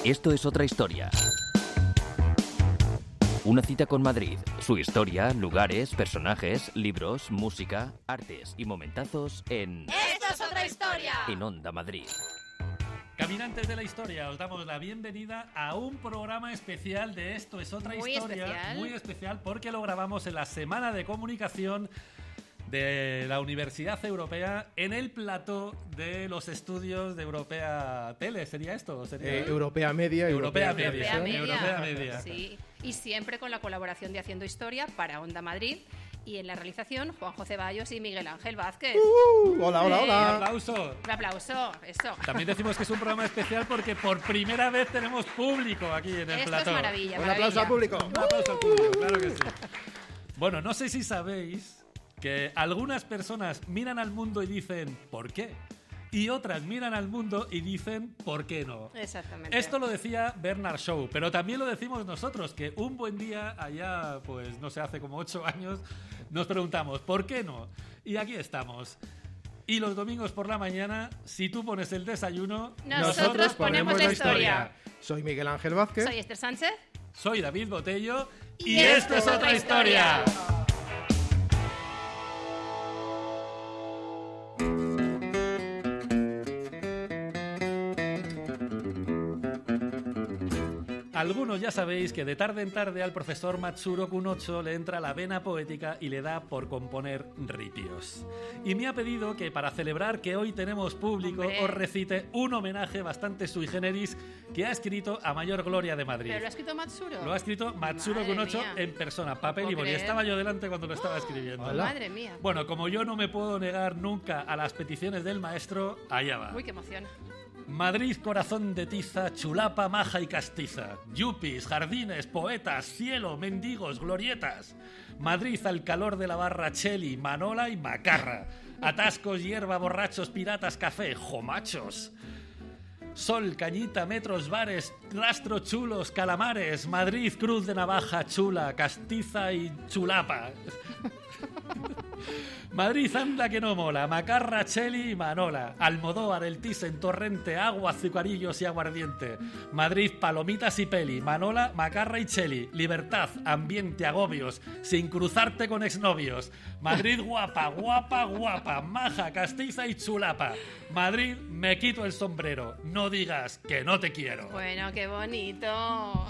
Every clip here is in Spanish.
Esto es otra historia. Una cita con Madrid, su historia, lugares, personajes, libros, música, artes y momentazos en... ¡Esto es otra historia! En Onda Madrid. Caminantes de la historia, os damos la bienvenida a un programa especial de Esto es otra historia. Muy especial porque lo grabamos en la Semana de Comunicación de la Universidad Europea en el plató de los estudios de Europea Tele. ¿Sería esto? ¿Sería? Europea Media. Europea Media. Sí, y siempre con la colaboración de Haciendo Historia para Onda Madrid. Y en la realización, Juanjo Ceballos y Miguel Ángel Vázquez. Hola. Un aplauso. Un aplauso, eso. También decimos que es un programa especial porque por primera vez tenemos público aquí en el plató. Esto es maravilla. Un aplauso al público. Un aplauso al público, claro que sí. Bueno, no sé si sabéis que algunas personas miran al mundo y dicen ¿por qué? Y otras miran al mundo y dicen ¿por qué no? Exactamente. Esto lo decía Bernard Shaw, pero también lo decimos nosotros, que un buen día allá, pues no sé, hace como 8 años, nos preguntamos ¿por qué no? Y aquí estamos. Y los domingos por la mañana, si tú pones el desayuno, nosotros ponemos la historia. Soy Miguel Ángel Vázquez. Soy Esther Sánchez. Soy David Botello. Y esto es otra historia. Algunos ya sabéis que de tarde en tarde al profesor Matsuro Kunocho le entra la vena poética y le da por componer ripios. Y me ha pedido que para celebrar que hoy tenemos público os recite un homenaje bastante sui generis que ha escrito a Mayor Gloria de Madrid. ¿Pero lo ha escrito Matsuro? Lo ha escrito Matsuro Madre Kunocho mía. en persona, papel y boli. Estaba yo delante cuando lo estaba escribiendo. Hola. Madre mía. Bueno, como yo no me puedo negar nunca a las peticiones del maestro, allá va. Uy, qué emoción. Madrid, corazón de tiza, chulapa, maja y castiza. Yupis, jardines, poetas, cielo, mendigos, glorietas. Madrid al calor de la barra Cheli, Manola y Macarra. Atascos, hierba, borrachos, piratas, café, jomachos. Sol, cañita, metros, bares, rastro, chulos, calamares. Madrid, cruz de navaja, chula, castiza y chulapa. Madrid anda que no mola, Macarra, Cheli y Manola. Almodóvar, El Thyssen, Torrente, agua, azucarillos y aguardiente. Madrid, palomitas y peli, Manola, Macarra y Cheli. Libertad, ambiente, agobios, sin cruzarte con exnovios. Madrid guapa, guapa, guapa, maja, castiza y chulapa. Madrid, me quito el sombrero, no digas que no te quiero. Bueno, qué bonito.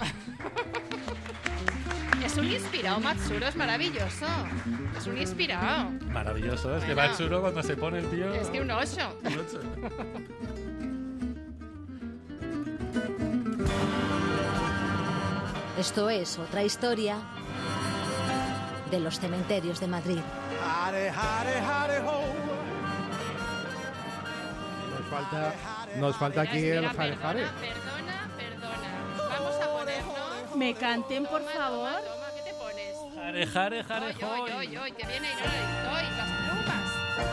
Es un inspirado, Matsuro, es maravilloso. Es un inspirado. Maravilloso, es que Bueno. Matsuro cuando se pone el tío... Es que un 8. Un ocho. Esto es otra historia de los cementerios de Madrid. Nos falta aquí el Espera, jare jare. Perdona. Vamos a ponernos... Me canten, por favor. Toma, ¿qué te pones? Jare, jare, jare, joy. Hoy, que viene hoy, las plumas.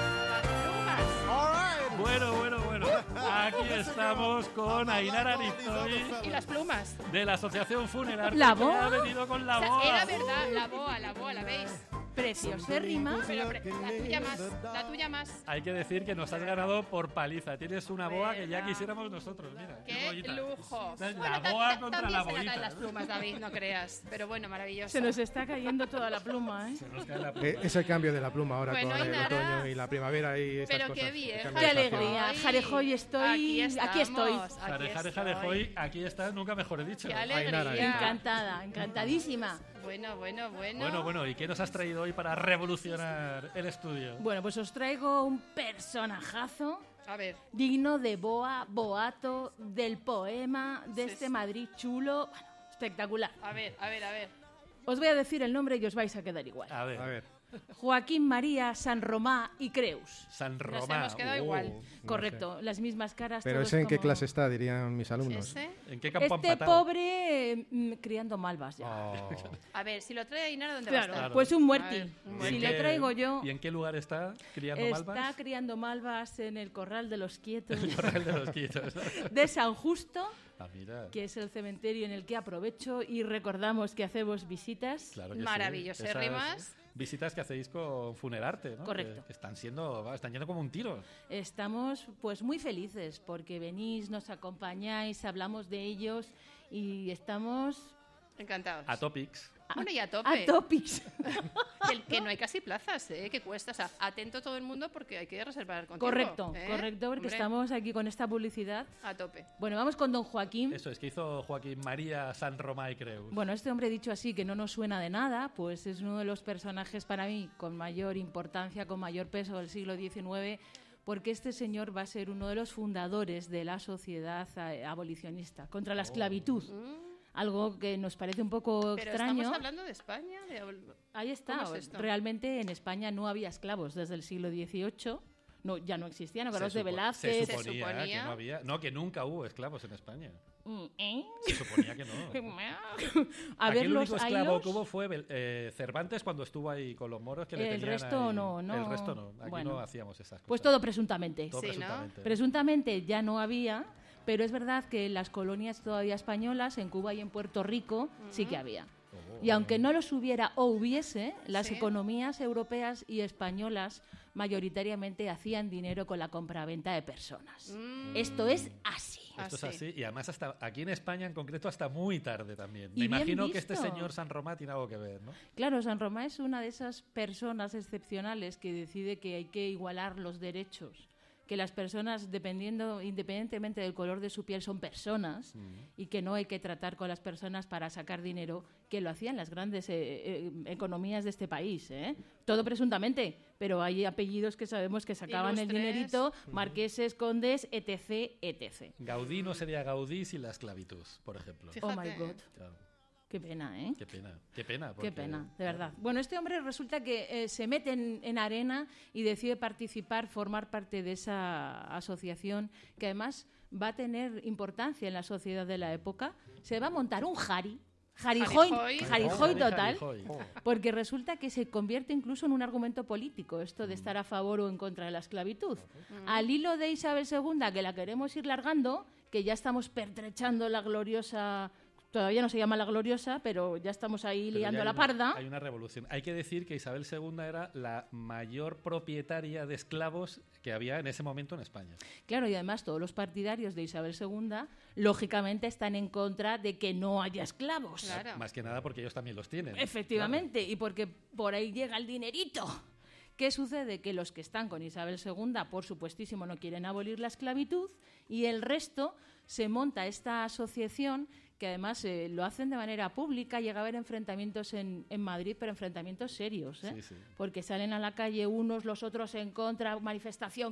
Las Bueno. Aquí estamos con Ainara Aristoy plumas. Y las plumas. de la Asociación Funerar. ¿La que boa? ha venido con la O sea, boa. era verdad, la boa, ¿la veis? Preciosérrima. Pero la tuya más. Hay que decir que nos has ganado por paliza. Tienes una boa que ya quisiéramos nosotros. Mira, ¡Qué bollita. lujo! La boa contra la también se la caen bollita. las plumas, David, no creas. Pero bueno, maravilloso. Se nos está cayendo toda la pluma, ¿eh? Se nos cae la pluma. Es el cambio de la pluma ahora Bueno, con el Ainara. otoño y la primavera y estas Pero cosas. qué bien, El cambio Qué de estación. alegría. Ay, Jarejoy estoy. Aquí estoy. Jare, jare, jare, joy. Aquí está, nunca mejor dicho. ¡Qué Ainara, alegría! Encantada, encantadísima. Bueno. Bueno, ¿y qué nos has traído hoy para revolucionar el estudio? Bueno, pues os traigo un personajazo A ver, digno de boa, boato, del poema, de este Madrid chulo. Bueno, espectacular. a ver. Os voy a decir el nombre y os vais a quedar igual. A ver, A ver. Joaquín María San Romá y Creus. San nos Román. hemos quedado igual. No Correcto, las mismas caras. Pero todos ese en qué como- clase está, dirían mis alumnos. ¿Ese? ¿En qué campo Este empatado? pobre criando malvas ya. Oh. A ver, si lo trae Ainara, ¿dónde va a Claro, estar? pues un A muerti. ver, un ¿Y muerti. Si en le qué- traigo yo, ¿Y en qué lugar está criando está malvas? criando malvas en el Corral de los Quietos El Corral de los Quietos. de San Justo, Ah, mira. que es el cementerio en el que aprovecho y recordamos que hacemos visitas. Claro que sí. Maravillosérrimas. visitas que hacéis con Funerarte, ¿no? Correcto. Que están yendo como un tiro. Estamos pues muy felices porque venís, nos acompañáis, hablamos de ellos y estamos Encantados. A topics. Bueno, y a tope. a topics. Que no hay casi plazas, que cuesta. O sea, atento todo el mundo porque hay que reservar con Correcto, tiempo, correcto, porque Hombre, estamos aquí con esta publicidad. a tope. Bueno, vamos con don Joaquín. Eso es, que hizo Joaquín María San Romà y Creus. Bueno, este hombre dicho así, que no nos suena de nada, pues es uno de los personajes para mí con mayor importancia, con mayor peso del siglo XIX, porque este señor va a ser uno de los fundadores de la sociedad abolicionista contra la esclavitud. Algo que nos parece un poco Pero extraño. estamos hablando de España. Ahí está. ¿Cómo es esto? Realmente en España no había esclavos desde el siglo XVIII. No, ya no existían. Acordaos de Se Velázquez. suponía que no había... No, que nunca hubo esclavos en España. ¿Eh? Se suponía que no. A Aquí ver, el los único esclavo ailos. que hubo fue Cervantes cuando estuvo ahí con los moros que le El tenían resto ahí. no. El resto no. Aquí Bueno. no hacíamos esas cosas. Pues todo presuntamente. Todo Sí, ¿no? presuntamente. Presuntamente ya no había, pero es verdad que en las colonias todavía españolas, en Cuba y en Puerto Rico, sí que había. Y aunque no los hubiera o hubiese, las Sí. economías europeas y españolas mayoritariamente hacían dinero con la compraventa de personas. Esto es así. Esto es Así. así. Y además hasta aquí en España en concreto hasta muy tarde también. Y Me bien imagino que este visto. señor San Romà tiene algo que ver, ¿no? Claro, San Román es una de esas personas excepcionales que decide que hay que igualar los derechos, que las personas, independientemente del color de su piel, son personas y que no hay que tratar con las personas para sacar dinero, que lo hacían las grandes economías de este país. Todo presuntamente, pero hay apellidos que sabemos que sacaban el Ilustres. dinerito, marqueses, condes, etc., etc. Gaudí no sería Gaudí sin la esclavitud, por ejemplo. Fíjate. Oh my God, Claro. qué pena, ¿eh? Qué pena, qué pena. Qué porque- pena, de verdad. Bueno, este hombre resulta que se mete en arena y decide participar, formar parte de esa asociación que además va a tener importancia en la sociedad de la época. Se va a montar un jarijoy total, Jarijoy. porque resulta que se convierte incluso en un argumento político, esto de estar a favor o en contra de la esclavitud. Al hilo de Isabel II, que la queremos ir largando, que ya estamos pertrechando la gloriosa... Todavía no se llama la gloriosa, pero ya estamos ahí Pero liando ya la hay parda. Hay una revolución. Hay que decir que Isabel II era la mayor propietaria de esclavos que había en ese momento en España. Claro, y además todos los partidarios de Isabel II, lógicamente, están en contra de que no haya esclavos. Claro. Más que nada porque ellos también los tienen. Efectivamente, y porque por ahí llega el dinerito. ¿Qué sucede? Que los que están con Isabel II, por supuestísimo, no quieren abolir la esclavitud y el resto se monta esta asociación que además lo hacen de manera pública. Llega a haber enfrentamientos en Madrid, pero enfrentamientos serios, ¿eh? Sí, sí. Porque salen a la calle unos, los otros en contra manifestación,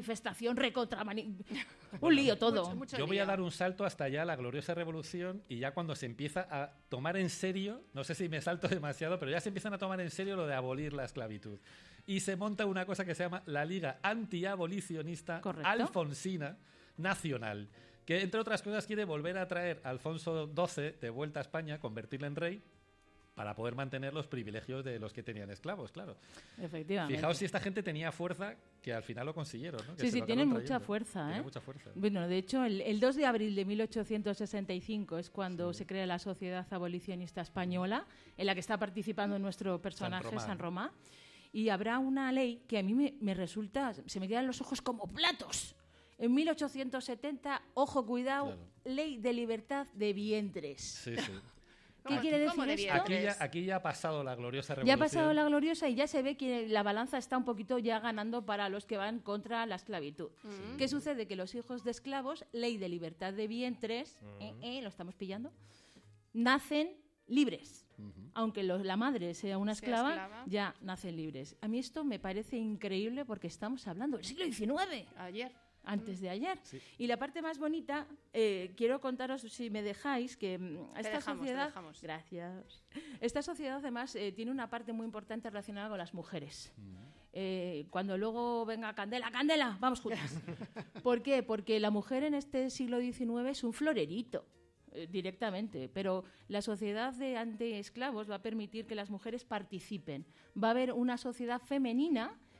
un lío todo. Mucho Yo voy a lío. dar un salto hasta ya la gloriosa revolución y ya cuando se empieza a tomar en serio, no sé si me salto demasiado, pero ya se empiezan a tomar en serio lo de abolir la esclavitud. Y se monta una cosa que se llama la Liga Antiabolicionista Correcto. Alfonsina Nacional, que entre otras cosas quiere volver a traer a Alfonso XII de vuelta a España, convertirle en rey, para poder mantener los privilegios de los que tenían esclavos, claro. Efectivamente. Fijaos si esta gente tenía fuerza, que al final lo consiguieron, ¿no? Que Sí, se sí, lo tienen acabaron mucha trayendo. fuerza, Tienen ¿eh? mucha fuerza. Bueno, de hecho, el 2 de abril de 1865 es cuando se crea la Sociedad Abolicionista Española, en la que está participando nuestro personaje, Romà. San Romà, y habrá una ley que a mí me resulta, se me quedan los ojos como platos. En 1870, ojo, cuidado, Claro. Ley de Libertad de Vientres. Sí, sí. ¿Qué ¿Cómo- quiere cómo decir de esto? vientres? Aquí ya ha pasado la gloriosa Ya revolución. ha pasado la gloriosa y ya se ve que la balanza está un poquito ya ganando para los que van contra la esclavitud. ¿Qué sucede? Que los hijos de esclavos, ley de libertad de vientres, lo estamos pillando, nacen libres. Aunque la madre sea una Sea esclava, esclava. ya nacen libres. A mí esto me parece increíble porque estamos hablando del siglo XIX. Ayer. Antes de ayer. Sí. Y la parte más bonita, quiero contaros, si me dejáis, que esta dejamos, te sociedad... dejamos. Gracias. Esta sociedad, además, tiene una parte muy importante relacionada con las mujeres. Cuando luego venga Candela, ¡Candela! Vamos juntas. ¿Por qué? Porque la mujer en este siglo XIX es un florerito. Directamente, pero la sociedad de antiesclavos va a permitir que las mujeres participen. Va a haber una sociedad femenina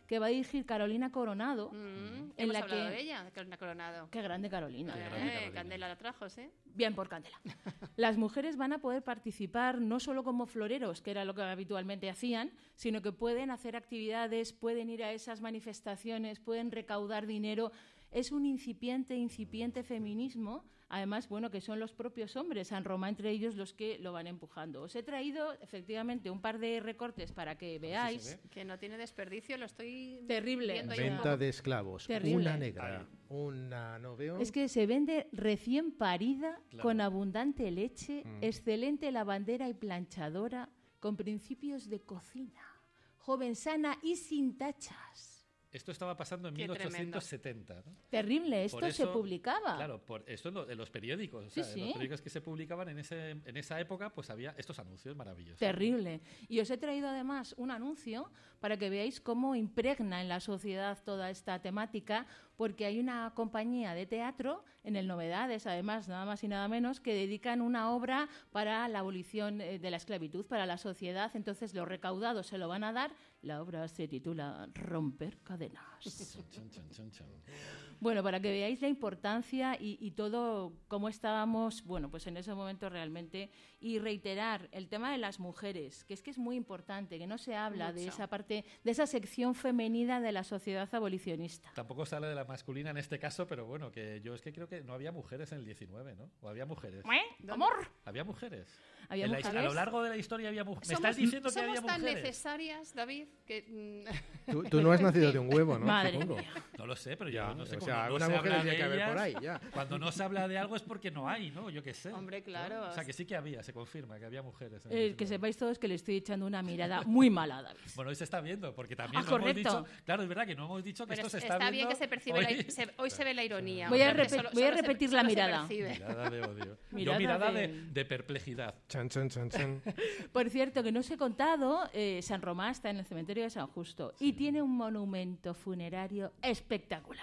que va a dirigir Carolina Coronado. Hemos hablado de ella, de Carolina Coronado. Qué grande Carolina. Candela la trajo, ¿sí? Bien por Candela. Las mujeres van a poder participar no solo como floreros, que era lo que habitualmente hacían, sino que pueden hacer actividades, pueden ir a esas manifestaciones, pueden recaudar dinero. Es un incipiente feminismo, además, bueno, que son los propios hombres, San Román entre ellos, los que lo van empujando. Os he traído, efectivamente, un par de recortes para que veáis. Que no tiene desperdicio, lo estoy terrible. viendo ahí. Venta de esclavos. Terrible. Una negra, una no veo. Es que se vende recién parida, con abundante leche, excelente lavandera y planchadora, con principios de cocina, joven sana y sin tachas. Esto estaba pasando en Qué 1870, ¿no? Terrible, esto Por se eso, publicaba. Claro, por esto en los periódicos. O Sí, sea, sí. En los periódicos que se publicaban en esa época, pues había estos anuncios maravillosos. Terrible. Y os he traído además un anuncio para que veáis cómo impregna en la sociedad toda esta temática, porque hay una compañía de teatro en el Novedades, además, nada más y nada menos, que dedican una obra para la abolición de la esclavitud, para la sociedad. Entonces, los recaudados se lo van a dar. La obra se titula Romper cadenas. Chan, chan, chan, chan. Bueno, para que veáis la importancia y todo cómo estábamos, bueno, pues en ese momento realmente, y reiterar el tema de las mujeres, que es muy importante, que no se habla de esa parte, de esa sección femenina de la sociedad abolicionista. Tampoco se habla de la masculina en este caso, pero bueno, que yo es que creo que no había mujeres en el 19, ¿no? ¿O había mujeres? ¿Amor? ¿Había mujeres? ¿Había En la mujeres? A lo largo de la historia había mujeres. ¿Me estás diciendo que había Somos tan mujeres? necesarias, David, que... Tú no has nacido de un huevo, ¿no? Madre Supongo. mía. No lo sé, pero Ya, yo no sé o cómo sea, no alguna se mujer habla tendría de que haber ellas. por ahí, ya. Cuando no se habla de algo es porque no hay, ¿no? Yo qué sé. Hombre, claro. ¿no? O sea, que sí que había, se confirma que había mujeres. En el Que 19. sepáis todos que le estoy echando una mirada muy mala a David. Bueno, hoy se está viendo, porque también no correcto. hemos dicho... Claro, es verdad que no hemos dicho que Pero esto se está bien viendo... que se percibe hoy se ve la ironía. Voy a Hombre, repetir la solo se mirada. percibe. Mirada de odio. Mirada Yo mirada de- de perplejidad. Chan, chan, chan, chan. Por cierto, que no os he contado, San Román está en el cementerio de San Justo y tiene un monumento funerario espectacular.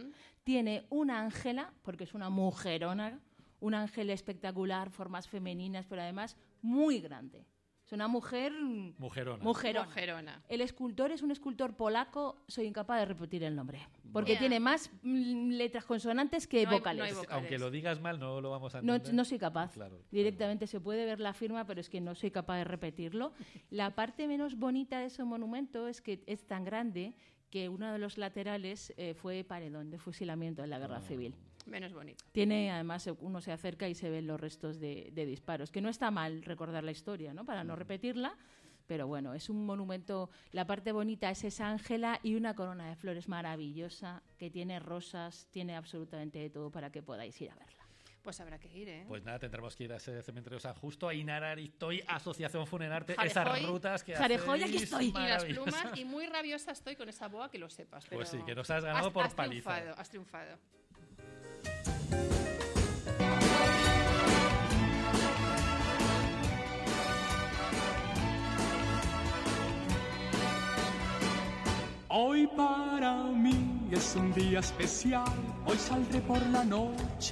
Tiene una ángela, porque es una mujerona, un ángel espectacular, formas femeninas, pero además muy grande. Es una mujer... Mujerona. Mujerona. El escultor es un escultor polaco, soy incapaz de repetir el nombre, porque Ya. tiene más letras consonantes que No hay- vocales. no hay vocales. Aunque lo digas mal, no lo vamos a No, entender. no soy capaz. Claro. Directamente se puede ver la firma, pero es que no soy capaz de repetirlo. La parte menos bonita de ese monumento es que es tan grande que uno de los laterales fue paredón de fusilamiento en la Guerra Civil. Menos bonito. Tiene, además, uno se acerca y se ven los restos de disparos, que no está mal recordar la historia, ¿no? Para no repetirla, pero bueno, es un monumento. La parte bonita es esa ángela y una corona de flores maravillosa que tiene rosas, tiene absolutamente de todo para que podáis ir a verla. Pues habrá que ir, ¿eh? Pues nada, tendremos que ir a ese cementerio San Justo, a Inararitoy, Asociación Funerarte, Jarejoy. esas rutas que Jarejoy, aquí hacéis estoy. Y las maravillosas. plumas, y muy rabiosa estoy con esa boa, que lo sepas. Pero Pues sí, que nos has ganado por paliza. Has triunfado. Hoy para mí es un día especial, hoy saldré por la noche.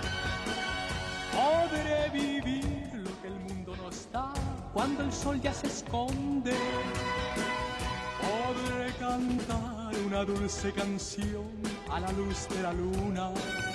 Podré vivir lo que el mundo nos da cuando el sol ya se esconde. Podré cantar una dulce canción a la luz de la luna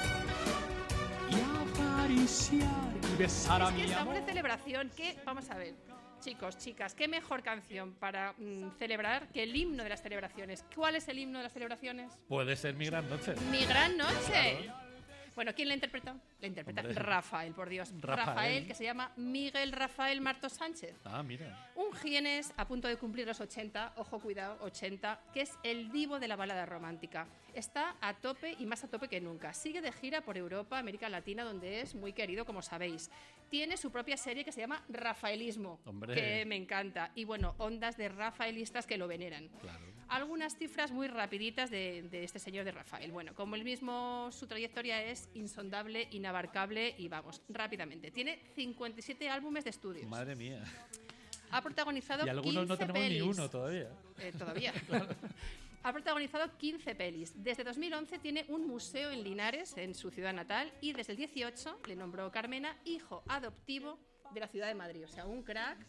y acariciar y besar a Es que mi estamos de amor. celebración. Vamos a ver, chicos, chicas, qué mejor canción para celebrar que el himno de las celebraciones. ¿Cuál es el himno de las celebraciones? Puede ser mi gran noche. Mi gran noche. Bueno, ¿quién la interpreta? La interpreta Hombre. Rafael, por Dios. Rafael. Que se llama Miguel Rafael Marto Sánchez. Ah, mira. Un jienés a punto de cumplir los 80, ojo, cuidado, 80, que es el divo de la balada romántica. Está a tope y más a tope que nunca. Sigue de gira por Europa, América Latina, donde es muy querido, como sabéis. Tiene su propia serie que se llama Rafaelismo, Hombre. que me encanta. Y bueno, ondas de rafaelistas que lo veneran. Claro. Algunas cifras muy rapiditas de este señor de Rafael. Bueno, como él mismo, su trayectoria es insondable, inabarcable y vamos, rápidamente. Tiene 57 álbumes de estudios. Madre mía. Ha protagonizado Y algunos 15 no tenemos pelis. ni uno todavía. Todavía. Ha protagonizado 15 pelis. Desde 2011 tiene un museo en Linares, en su ciudad natal, y desde el 18 le nombró Carmena hijo adoptivo de la ciudad de Madrid. O sea, un crack.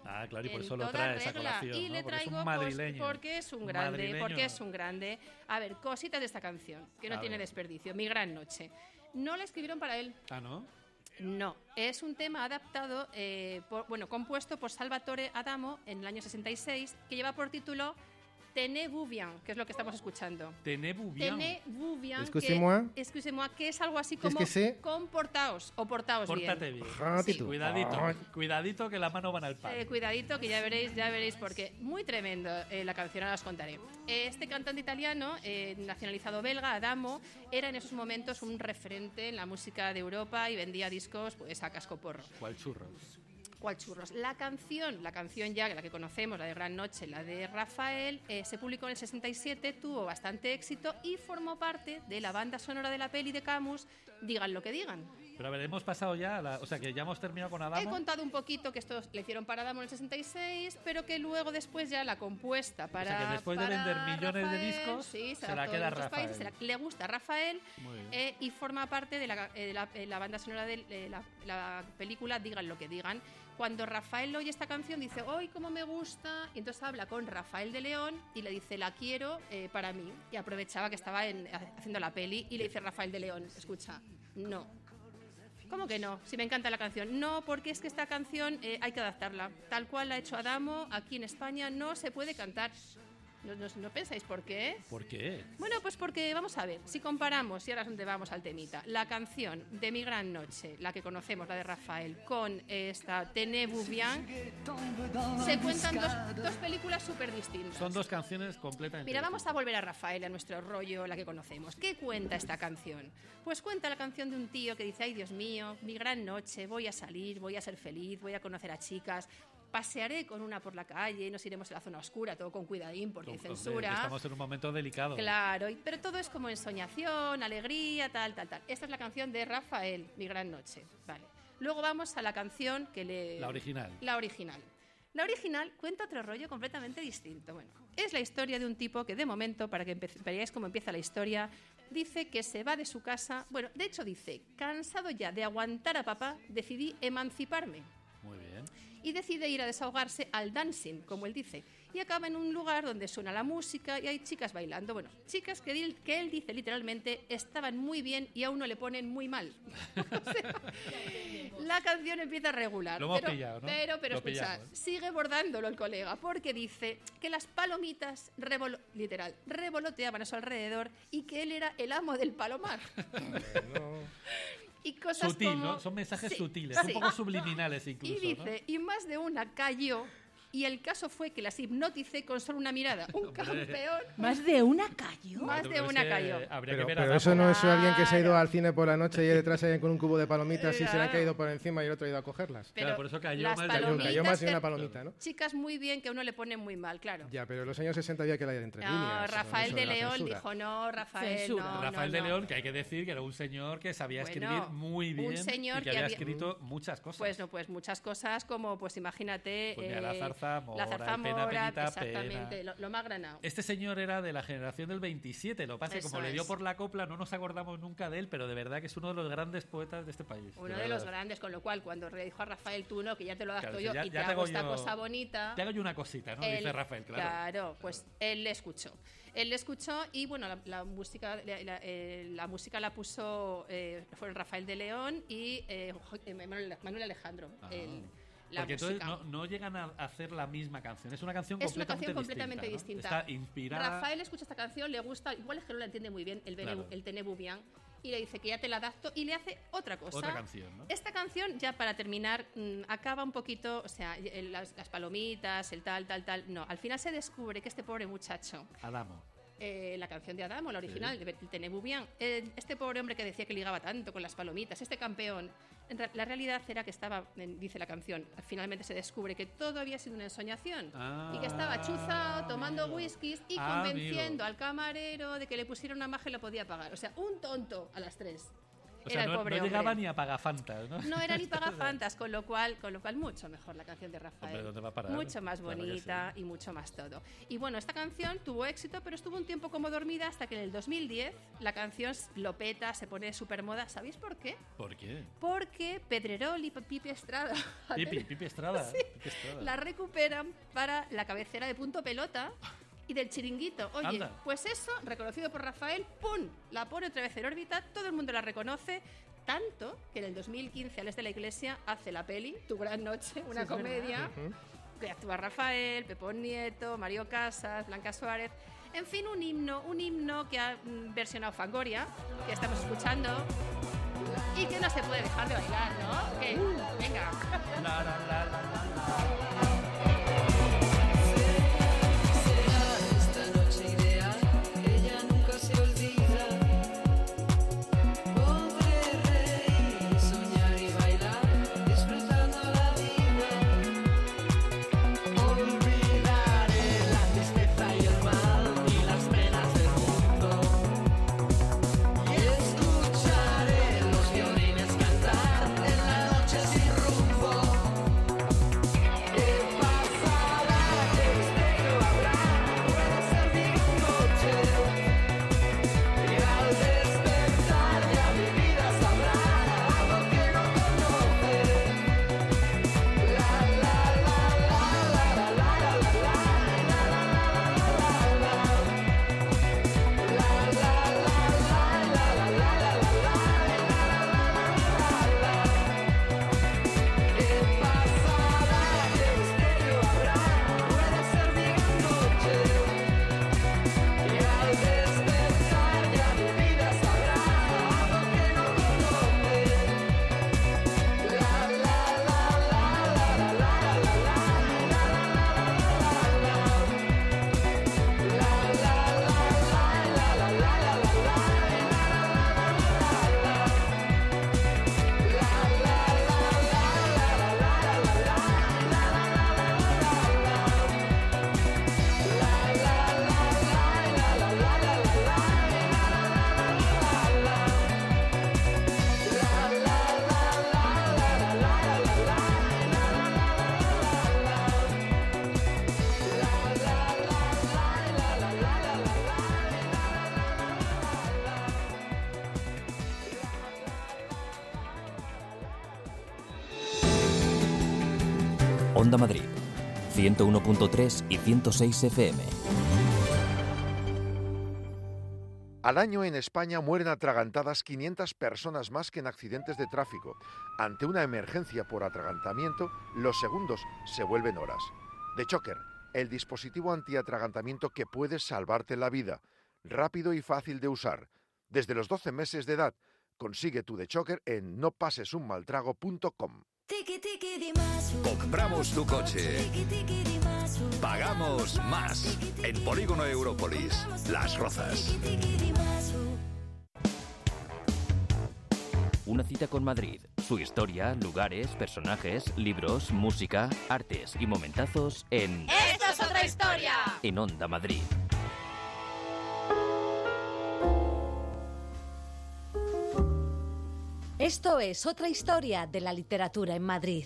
Ah, claro, y por en eso lo toda trae esa regla. colación, Y ¿no? le Porque es traigo un madrileño. porque es un grande, Madrileño. porque es un grande. A ver, cositas de esta canción, que no A tiene ver. desperdicio. Mi gran noche. No la escribieron para él. Ah, ¿no? No, es un tema adaptado, compuesto por Salvatore Adamo en el año 66, que lleva por título Tenez-vous bien, que es lo que estamos escuchando. Tenez-vous bien. Tenez-vous bien, Excusez-moi. excusez-moi, que es algo así Es como que sé- comportaos o portaos Pórtate bien. bien. Ratito. Cuidadito que las manos van al pan. Cuidadito, que ya veréis, porque muy tremendo la canción, ahora os contaré. Este cantante italiano, nacionalizado belga, Adamo, era en esos momentos un referente en la música de Europa y vendía discos pues a cascoporro. ¿Cuál churro? ¿Cuál churros? La canción ya, la que conocemos, la de Gran Noche, la de Rafael, se publicó en el 67, tuvo bastante éxito y formó parte de la banda sonora de la peli de Camus, Digan lo que digan. Pero a ver, hemos pasado ya, o sea que ya hemos terminado con He Adamo. contado un poquito que esto le hicieron para Adamo en el 66, pero que luego después ya la compuesta para... O sea que después de para vender millones de Rafael, discos, sí, se la adaptó queda en muchos Rafael. países, le gusta a Rafael Muy bien. y forma parte de la banda sonora de la película Digan lo que digan. Cuando Rafael oye esta canción dice, ¡ay, cómo me gusta! Y entonces habla con Rafael de León y le dice, la quiero para mí. Y aprovechaba que estaba haciendo la peli y le dice Rafael de León, escucha, no. ¿Cómo que no? Si me encanta la canción. No, porque es que esta canción hay que adaptarla. Tal cual la ha hecho Adamo, aquí en España no se puede cantar. ¿No pensáis por qué? ¿Por qué? Bueno, pues porque, vamos a ver, si comparamos, y ahora es donde vamos al temita, la canción de Mi Gran Noche, la que conocemos, la de Rafael, con esta Tenez-vous bien, se cuentan dos películas súper distintas. Son dos canciones completamente Mira, vamos a volver a Rafael, a nuestro rollo, la que conocemos. ¿Qué cuenta esta canción? Pues cuenta la canción de un tío que dice, ay, Dios mío, mi gran noche, voy a salir, voy a ser feliz, voy a conocer a chicas, pasearé con una por la calle, nos iremos a la zona oscura, todo con cuidadín porque hay Hombre, censura. estamos en un momento delicado. Claro, pero todo es como ensoñación, alegría, tal. Esta es la canción de Rafael, Mi Gran Noche. Vale. Luego vamos a la canción que le... La original. La original. La original cuenta otro rollo completamente distinto. Bueno, es la historia de un tipo que de momento, para que veáis cómo empieza la historia, dice que se va de su casa. Bueno, de hecho dice, cansado ya de aguantar a papá, decidí emanciparme. Muy bien. Y decide ir a desahogarse al dancing, como él dice. Y acaba en un lugar donde suena la música y hay chicas bailando. Bueno, chicas que él dice literalmente estaban muy bien y a uno le ponen muy mal. O sea, la canción empieza regular. Lo hemos pillado, ¿no? Pero Lo escucha, pillamos. sigue bordándolo el colega, porque dice que las palomitas revoloteaban a su alrededor y que él era el amo del palomar. Y cosas Sutil, como... ¿no? Son mensajes Sí, sutiles, sí. un poco subliminales incluso, Y dice, y más de una cayó, y el caso fue que las hipnoticé con solo una mirada. Un campeón. ¿Más de una cayó? Más de una cayó. Habría que ver Pero a eso Adamo. no es alguien que se ha ido Claro. al cine por la noche y detrás hay con un cubo de palomitas y se le han Claro. caído por encima y el otro ha ido a cogerlas. Pero Claro, por eso cayó las más de palomitas Cayó más de que- una palomita, ¿no? Chicas muy bien que a uno le ponen muy mal, claro. Ya, pero en los años 60 había que leer entre No, líneas. Rafael eso de la León censura. dijo, no, Rafael, Censura. no, Rafael no, de no. León, que hay que decir que era un señor que sabía Bueno, escribir muy bien un señor y que que había había- escrito muchas cosas. Pues no, pues muchas cosas como, pues imagínate... Pues mira, la zarzamora, la zarzamora, pena, penita, exactamente, pena. lo más granado. Este señor era de la generación del 27, lo que pasa es que Eso como le dio es. por la copla no nos acordamos nunca de él, pero de verdad que es uno de los grandes poetas de este país. Uno de verdad. los grandes, con lo cual cuando le dijo a Rafael, tú no, que ya te lo adapto Claro, yo ya- y ya te te hago hago esta yo- cosa bonita... Te hago yo una cosita, ¿no? Dice Rafael, claro. Claro, pues él le escuchó. Él le escuchó y bueno, la música la puso fueron Rafael de León y Manuel Alejandro. Ah. La Porque entonces música. no llegan a hacer la misma canción, es una canción Es una completamente, canción completamente distinta, distinta. ¿no? Está inspirada. Rafael escucha esta canción, le gusta, igual es que no la entiende muy bien, Claro. el Tenez-vous bien, y le dice que ya te la adapto y le hace otra cosa. Otra canción, ¿no? Esta canción, ya para terminar, acaba un poquito, o sea, las palomitas, el tal. No, al final se descubre que este pobre muchacho, Adamo. la canción de Adamo, la original, de Tenez-vous bien, este pobre hombre que decía que ligaba tanto con las palomitas, este campeón, la realidad era que estaba, dice la canción, finalmente se descubre que todo había sido una ensoñación y que estaba chuzado, tomando whiskies y convenciendo amigo. al camarero de que le pusiera una maja y lo podía pagar. O sea, un tonto a las 3. O sea, era el no pobre llegaba hombre. ni a Pagafantas, ¿no? No era ni Pagafantas, con lo cual mucho mejor la canción de Rafael. Hombre, ¿dónde va a parar? Mucho más Claro que bonita sí. y mucho más todo. Y bueno, esta canción tuvo éxito, pero estuvo un tiempo como dormida hasta que en el 2010 la canción lo peta, se pone súper moda. ¿Sabéis por qué? ¿Por qué? Porque Pedrerol y Pipi Estrada Pipi Estrada. Sí. Pipi Estrada. la recuperan para la cabecera de Punto Pelota y del Chiringuito. Oye, Anda. pues eso, reconocido por Rafael, ¡pum! La pone otra vez en órbita, todo el mundo la reconoce, tanto que en el 2015 Alex de la Iglesia hace la peli Tu Gran Noche, una comedia, que actúa Rafael, Pepón Nieto, Mario Casas, Blanca Suárez. En fin, un himno que ha versionado Fangoria, que estamos escuchando y que no se puede dejar de bailar, ¿no? Que, venga. La, la, la, la, la. Esta noche ideal, ella nunca se olvida. Podré reír, soñar y bailar, disfrutando la vida. Olvidaré la tristeza y el mal y las penas del mundo. Y escucharé los violines cantar en la noche sin rumbo. ¿Qué pasará? ¿Qué misterio habrá? Puede ser día o noche. Y al despertar ya mi vida sabrá algo que no conoce. La la la la la la la la la la ¿Qué pasará? ¿Qué misterio habrá? Puede ser día o noche. Y al despertar ya mi vida sabrá algo que no conoce. La la la la la la la la la Onda Madrid, 101.3 y 106 FM. Al año en España mueren atragantadas 500 personas más que en accidentes de tráfico. Ante una emergencia por atragantamiento, los segundos se vuelven horas. The Choker, el dispositivo antiatragantamiento que puede salvarte la vida. Rápido y fácil de usar. Desde los 12 meses de edad, consigue tu The Choker en nopasesunmaltrago.com. Compramos tu coche. Pagamos más. En Polígono Európolis, Las Rozas. Una cita con Madrid. Su historia, lugares, personajes, libros, música, artes y momentazos en... ¡Esto es otra historia! En Onda Madrid. Esto es otra historia de la literatura en Madrid.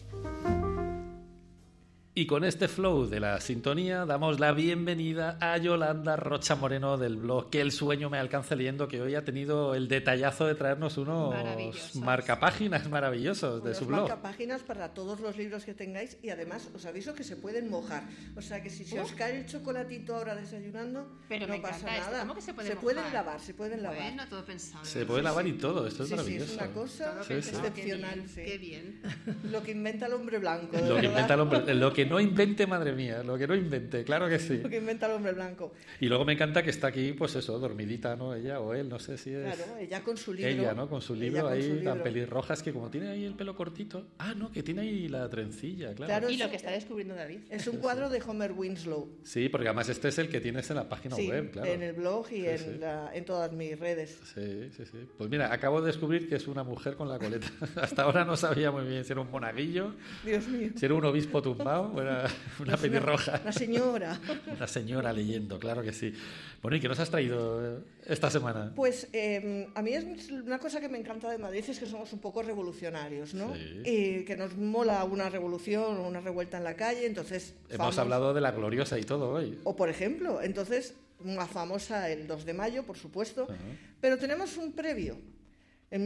Y con este flow de la sintonía damos la bienvenida a Yolanda Rocha Moreno del blog Que el sueño me alcance leyendo, que hoy ha tenido el detallazo de traernos unos marcapáginas maravillosos de su blog. Marcapáginas para todos los libros que tengáis y además os aviso que se pueden mojar. O sea que si os cae el chocolatito ahora desayunando, Pero no me pasa encanta nada. esto. ¿Cómo que se pueden mojar? lavar, se pueden lavar. Bueno, todo pensado. Se puede lavar y todo, esto es Sí, maravilloso. es una cosa excepcional. Qué bien. Lo que inventa el hombre blanco. Lo que inventa el hombre, lo que no invente, madre mía, lo que no invente, claro que sí. Lo que inventa el hombre blanco. Y luego me encanta que está aquí, pues eso, dormidita, ¿no? Ella o él, no sé si es... Claro, ella con su libro. Ella, ¿no? Con su libro con ahí, su libro. tan pelirroja, es que como tiene ahí el pelo cortito... Ah, no, que tiene ahí la trencilla, claro. Y lo que está descubriendo David. Es un cuadro de Homer Winslow. Sí, porque además este es el que tienes en la página web, claro. En el blog y Sí, en todas mis redes. Sí. Pues mira, acabo de descubrir que es una mujer con la coleta. Hasta ahora no sabía muy bien si era un monaguillo, Dios mío. si era un obispo tumbado. Una pelirroja. Una señora. Una señora leyendo, claro que sí. Bueno, ¿y qué nos has traído esta semana? Pues a mí es una cosa que me encanta de Madrid, es que somos un poco revolucionarios, ¿no? Sí. Y que nos mola una revolución o una revuelta en la calle, entonces... Hemos hablado de la gloriosa y todo hoy. O por ejemplo, entonces, una famosa el 2 de mayo, por supuesto, pero tenemos un previo. En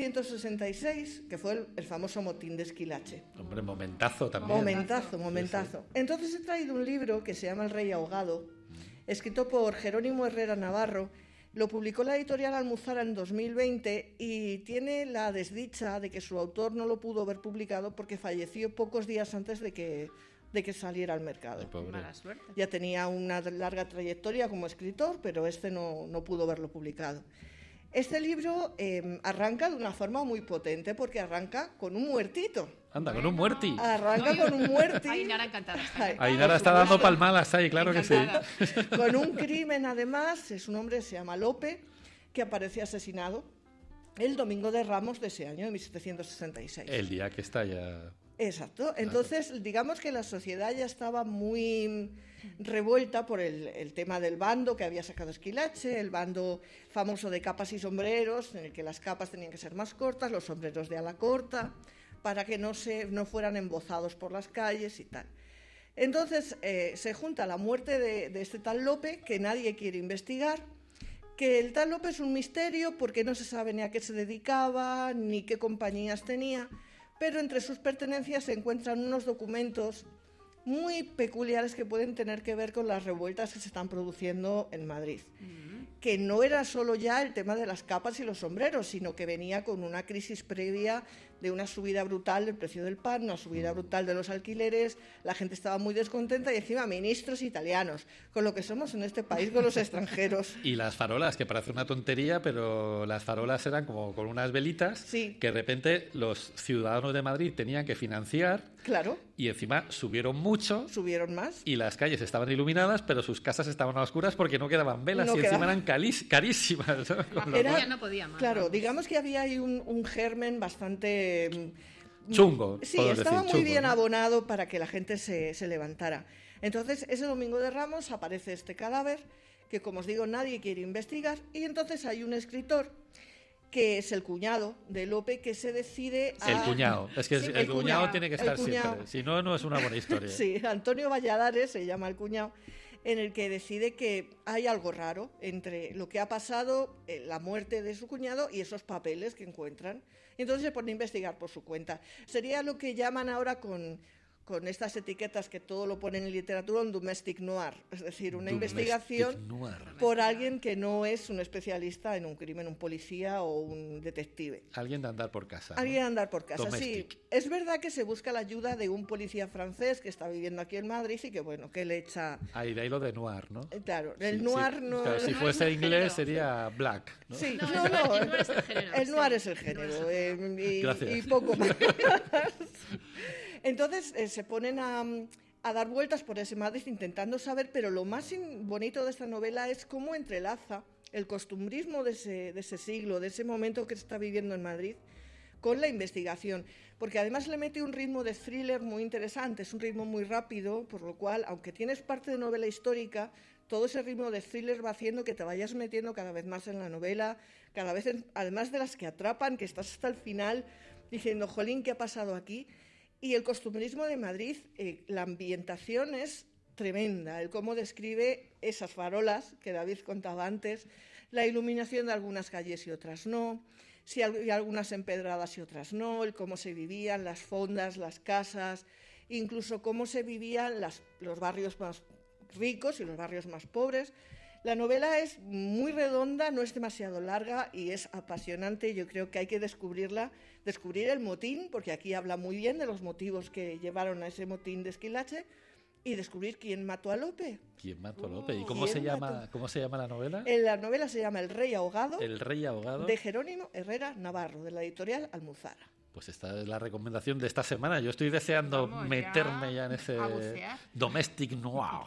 1766, que fue el famoso motín de Esquilache. Hombre, momentazo también. Momentazo. Sí. Entonces he traído un libro que se llama El Rey Ahogado, escrito por Jerónimo Herrera Navarro. Lo publicó la editorial Almuzara en 2020 y tiene la desdicha de que su autor no lo pudo ver publicado porque falleció pocos días antes de que saliera al mercado. Mala suerte. Ya tenía una larga trayectoria como escritor, pero no pudo verlo publicado. Este libro arranca de una forma muy potente porque arranca con un muertito. Anda, con un muerti. Arranca con un muerti. Ainara encantada. Ainara está dando palmadas ahí, claro Encantada. que sí. Con un crimen, además, su nombre se llama Lope, que aparece asesinado el domingo de Ramos de ese año, de 1766. El día que está ya... Exacto. Entonces, digamos que la sociedad ya estaba muy revuelta por el tema del bando que había sacado Esquilache, el bando famoso de capas y sombreros, en el que las capas tenían que ser más cortas, los sombreros de ala corta, para que no fueran embozados por las calles y tal. Entonces, se junta la muerte de este tal Lope, que nadie quiere investigar, que el tal Lope es un misterio porque no se sabe ni a qué se dedicaba, ni qué compañías tenía, pero entre sus pertenencias se encuentran unos documentos muy peculiares que pueden tener que ver con las revueltas que se están produciendo en Madrid. Que no era solo ya el tema de las capas y los sombreros, sino que venía con una crisis previa de una subida brutal del precio del pan, una subida brutal de los alquileres, la gente estaba muy descontenta y encima ministros italianos, con lo que somos en este país con los extranjeros. Y las farolas, que parece una tontería, pero las farolas eran como con unas velitas que de repente los ciudadanos de Madrid tenían que financiar. Claro. Y encima subieron mucho. Subieron más. Y las calles estaban iluminadas, pero sus casas estaban a oscuras porque no quedaban velas y encima eran carísimas. ¿no? No podía más. Claro, digamos que había ahí un germen bastante... chungo. Sí, estaba muy bien abonado para que la gente se levantara. Entonces, ese domingo de Ramos aparece este cadáver que, como os digo, nadie quiere investigar, y entonces hay un escritor que es el cuñado de Lope, que se decide a... El cuñado. Es que el cuñado tiene que estar siempre. Si no, no es una buena historia. Sí, Antonio Valladares se llama el cuñado, en el que decide que hay algo raro entre lo que ha pasado, la muerte de su cuñado y esos papeles que encuentran. Y entonces se pone a investigar por su cuenta. Sería lo que llaman ahora con estas etiquetas que todo lo ponen en literatura, un domestic noir, es decir, una investigación por alguien que no es un especialista en un crimen, un policía o un detective. Alguien de andar por casa. Alguien de andar por casa, Domestic. sí. Es verdad que se busca la ayuda de un policía francés que está viviendo aquí en Madrid y que, bueno, que le echa... Ahí de ahí lo de noir, ¿no? Claro, el noir no... Claro, si fuese inglés sería black, ¿no? Sí, no, el noir es el género. El noir es el género, y poco más. Entonces se ponen a dar vueltas por ese Madrid intentando saber, pero lo más bonito de esta novela es cómo entrelaza el costumbrismo de ese siglo, de ese momento que se está viviendo en Madrid, con la investigación, porque además le mete un ritmo de thriller muy interesante, es un ritmo muy rápido, por lo cual, aunque tienes parte de novela histórica, todo ese ritmo de thriller va haciendo que te vayas metiendo cada vez más en la novela, cada vez, además de las que atrapan, que estás hasta el final diciendo, jolín, ¿qué ha pasado aquí? Y el costumbrismo de Madrid, la ambientación es tremenda, el cómo describe esas farolas que David contaba antes, la iluminación de algunas calles y otras no, si hay algunas empedradas y otras no, el cómo se vivían las fondas, las casas, incluso cómo se vivían los barrios más ricos y los barrios más pobres. La novela es muy redonda, no es demasiado larga y es apasionante. Yo creo que hay que descubrir el motín, porque aquí habla muy bien de los motivos que llevaron a ese motín de Esquilache, y descubrir quién mató a Lope. ¿Quién mató a Lope? ¿Y cómo se llama la novela? La novela se llama El Rey Ahogado. El Rey Ahogado. De Jerónimo Herrera Navarro, de la editorial Almuzara. Pues esta es la recomendación de esta semana. Yo estoy deseando meterme ya en ese domestic noir.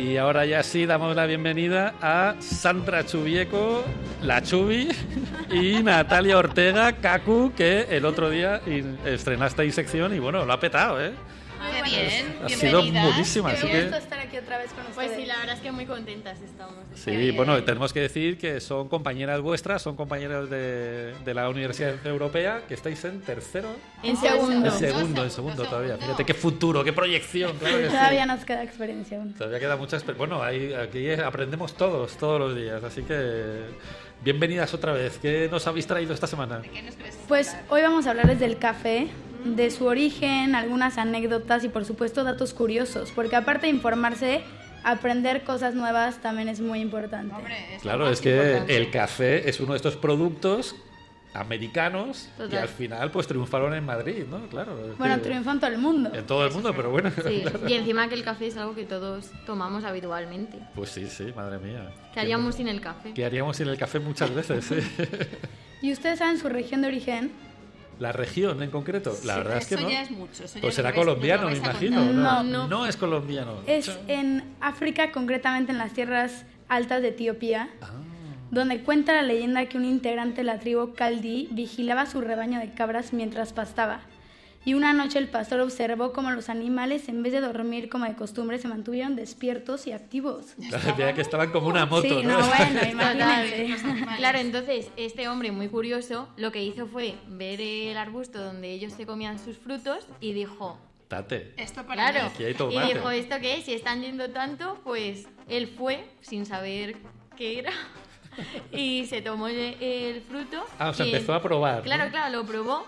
Y ahora ya sí damos la bienvenida a Sandra Chubieco, la Chubi, y Natalia Ortega, Kaku, que el otro día estrenasteis sección y bueno, lo ha petado, ¿eh? Qué bien, Ha sido bienvenidas. buenísima, Qué así gusto que... estar aquí otra vez con ustedes. Pues sí, la verdad es que muy contentas estamos. Sí, bueno, tenemos que decir que son compañeras vuestras, son compañeras de la Universidad Europea, que estáis en tercero. En segundo. En segundo todavía. Fíjate qué futuro, qué proyección. Claro que Todavía sí. nos queda experiencia aún. Todavía queda mucha experiencia. Bueno, aquí aprendemos todos los días, así que bienvenidas otra vez. ¿Qué nos habéis traído esta semana? Pues hoy vamos a hablarles del café, de su origen, algunas anécdotas y por supuesto datos curiosos, porque aparte de informarse, aprender cosas nuevas también es muy importante. Claro, es que el café es uno de estos productos americanos Total. que al final pues triunfaron en Madrid, ¿no? Claro. es Bueno, que- triunfa en todo el mundo. En todo el mundo, pero bueno. Sí, claro. y encima que el café es algo que todos tomamos habitualmente. Pues sí, madre mía. ¿Qué haríamos sin el café? ¿Qué haríamos sin el café muchas veces? Sí. ¿Y ustedes saben su región de origen? La región en concreto, la verdad es que eso no. ya es mucho, eso ya Pues no será lo vais- colombiano, no me lo vais a imagino. contar. No, No. es colombiano. Es en África, concretamente en las tierras altas de Etiopía, donde cuenta la leyenda que un integrante de la tribu Kaldi vigilaba su rebaño de cabras mientras pastaba. Y una noche el pastor observó cómo los animales, en vez de dormir como de costumbre, se mantuvieron despiertos y activos. Veía que estaban como una moto, Sí, ¿no? no, bueno, Total. imagínate. Claro, entonces este hombre muy curioso lo que hizo fue ver el arbusto donde ellos se comían sus frutos y dijo, Tate. Esto para claro, mí. Aquí hay y tomate. dijo, ¿esto qué es? Si están yendo tanto, pues él fue sin saber qué era y se tomó el fruto. Ah, o sea, y- empezó a probar, ¿no? Claro, lo probó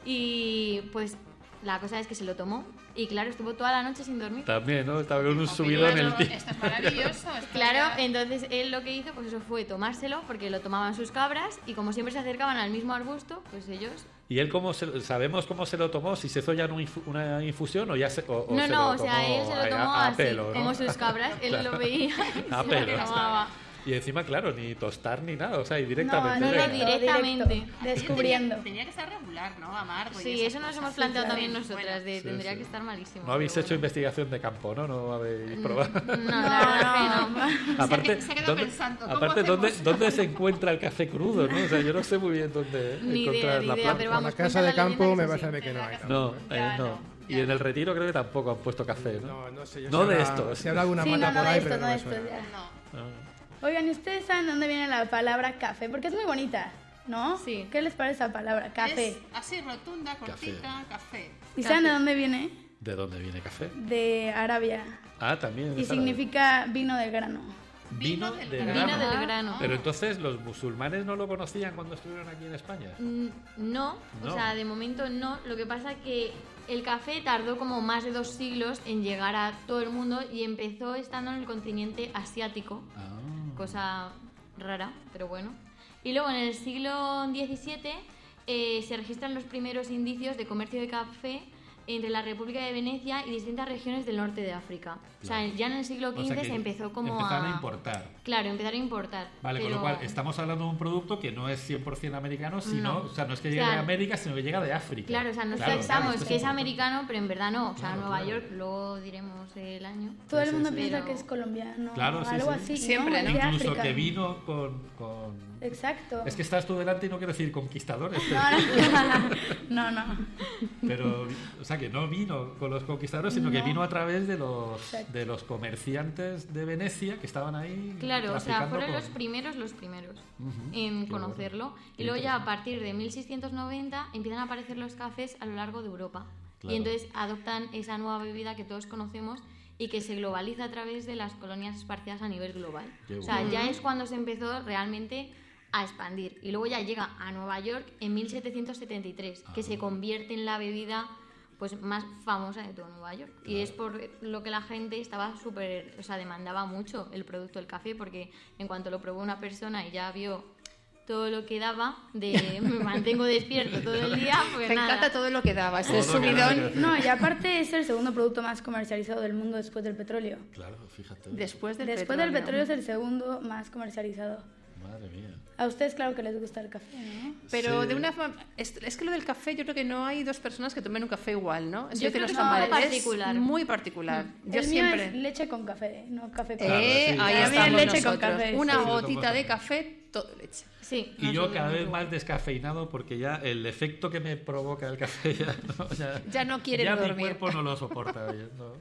y pues la cosa es que se lo tomó y claro, estuvo toda la noche sin dormir. También, ¿no? Estaba con un subidón en el tío. Esto es maravilloso. esto Claro, ya- entonces él lo que hizo pues eso fue tomárselo porque lo tomaban sus cabras y como siempre se acercaban al mismo arbusto, pues ellos... ¿Y él sabemos cómo se lo tomó? ¿Si se hizo ya una infusión o ya se, o No, se no, lo o sea, él se lo tomó a así, pelo, ¿no? como sus cabras, él Claro. lo veía y A se pelo. lo tomaba. Y encima, claro, ni tostar ni nada, o sea, y No, directamente. no, venga. directamente. Descubriendo. Tenía que ser regular, ¿no? Amargo. y Sí, esas eso nos cosas. hemos planteado Sí, también claro. nosotras, de Sí, tendría sí. que estar malísimo. No habéis pero hecho investigación de campo, ¿no? No habéis probado. No, la verdad que no. Aparte, se ha quedado ¿dónde, pensando, ¿cómo aparte hacemos? ¿dónde se encuentra el café crudo, no? O sea, yo no sé muy bien dónde Ni idea, encontrar ni la idea, planta. pero En vamos, la casa cuenta de la leyenda campo me es así. parece que no hay. No, Ya, no. no. Y en el retiro creo que tampoco han puesto café, ¿no? No sé yo No si de habrá- estos. Si habrá alguna Sí, mata no por de ahí, esto, pero no no de me esto suena. ya. Ah. Oigan, ¿y ustedes saben de dónde viene la palabra café? Porque es muy bonita, ¿no? Sí. ¿Qué les parece esa palabra? Café. Es así, rotunda, cortita, café. ¿Y saben de dónde viene? ¿De dónde viene café? De Arabia. Ah, también. Y es árabe. significa vino del grano. Vino del Vino grano. del grano. Pero entonces los musulmanes no lo conocían cuando estuvieron aquí en España. No, No. o sea, de momento no. Lo que pasa que el café tardó como más de 2 siglos en llegar a todo el mundo y empezó estando en el continente asiático, cosa rara, pero bueno. Y luego en el siglo XVII se registran los primeros indicios de comercio de café entre la República de Venecia y distintas regiones del norte de África. O sea, ya en el siglo XV se empezó como empezaron a... a importar. Claro, empezar a importar. Vale, con pero- lo cual estamos hablando de un producto que no es 100% americano, sino, No. o sea, no es que llegue O sea, de América, sino que llega de África. Claro, o sea, nos Claro, pensamos esto es que es importante. americano, pero en verdad no. O sea, Claro, Nueva claro. York, luego diremos el año. Todo el Sí, mundo sí, piensa Pero- que es colombiano. Claro, sí, algo sí. así. Siempre, ¿no? ¿no? Es de Incluso África. que vino con... Exacto. Es que estás tú delante y no quiero decir conquistadores, No, no. pero, o sea, que no vino con los conquistadores, sino que No. vino a través de Exacto. los comerciantes de Venecia que estaban ahí. Claro, o sea, traficando fueron con- los primeros Ujú, en qué conocerlo. bueno, Y qué luego ya a interesante. partir de 1690 empiezan a aparecer los cafés a lo largo de Europa. Claro. Y entonces adoptan esa nueva bebida que todos conocemos y que se globaliza a través de las colonias esparcidas a nivel global. Qué O sea, bueno. ya es cuando se empezó realmente a expandir. Y luego ya llega a Nueva York en 1773, que se convierte en la bebida pues más famosa de todo Nueva York. Y es por lo que la gente estaba súper, o sea, demandaba mucho el producto del café, porque en cuanto lo probó una persona y ya vio todo lo que daba, de me mantengo despierto todo el día, pues Me nada. encanta todo lo que daba, ese Todo lo que daba. subidón. No, y aparte es el segundo producto más comercializado del mundo después del petróleo. Claro, fíjate. Después del Después del petróleo es el segundo más comercializado. Madre mía. A ustedes claro que les gusta el café, ¿no? Pero Sí. de una forma... Es que lo del café, yo creo que no hay dos personas que tomen un café igual, ¿no? Yo creo los que es un poco camareros particular. muy particular. Yo El mío siempre... es leche con café, no café con Claro, leche. sí. Ahí A mí es estamos leche con nosotros. café, Una sí. gotita de café, todo leche. Sí. Y yo cada vez más descafeinado porque ya el efecto que me provoca el café Ya no quiere ya dormir. mi cuerpo no lo soporta.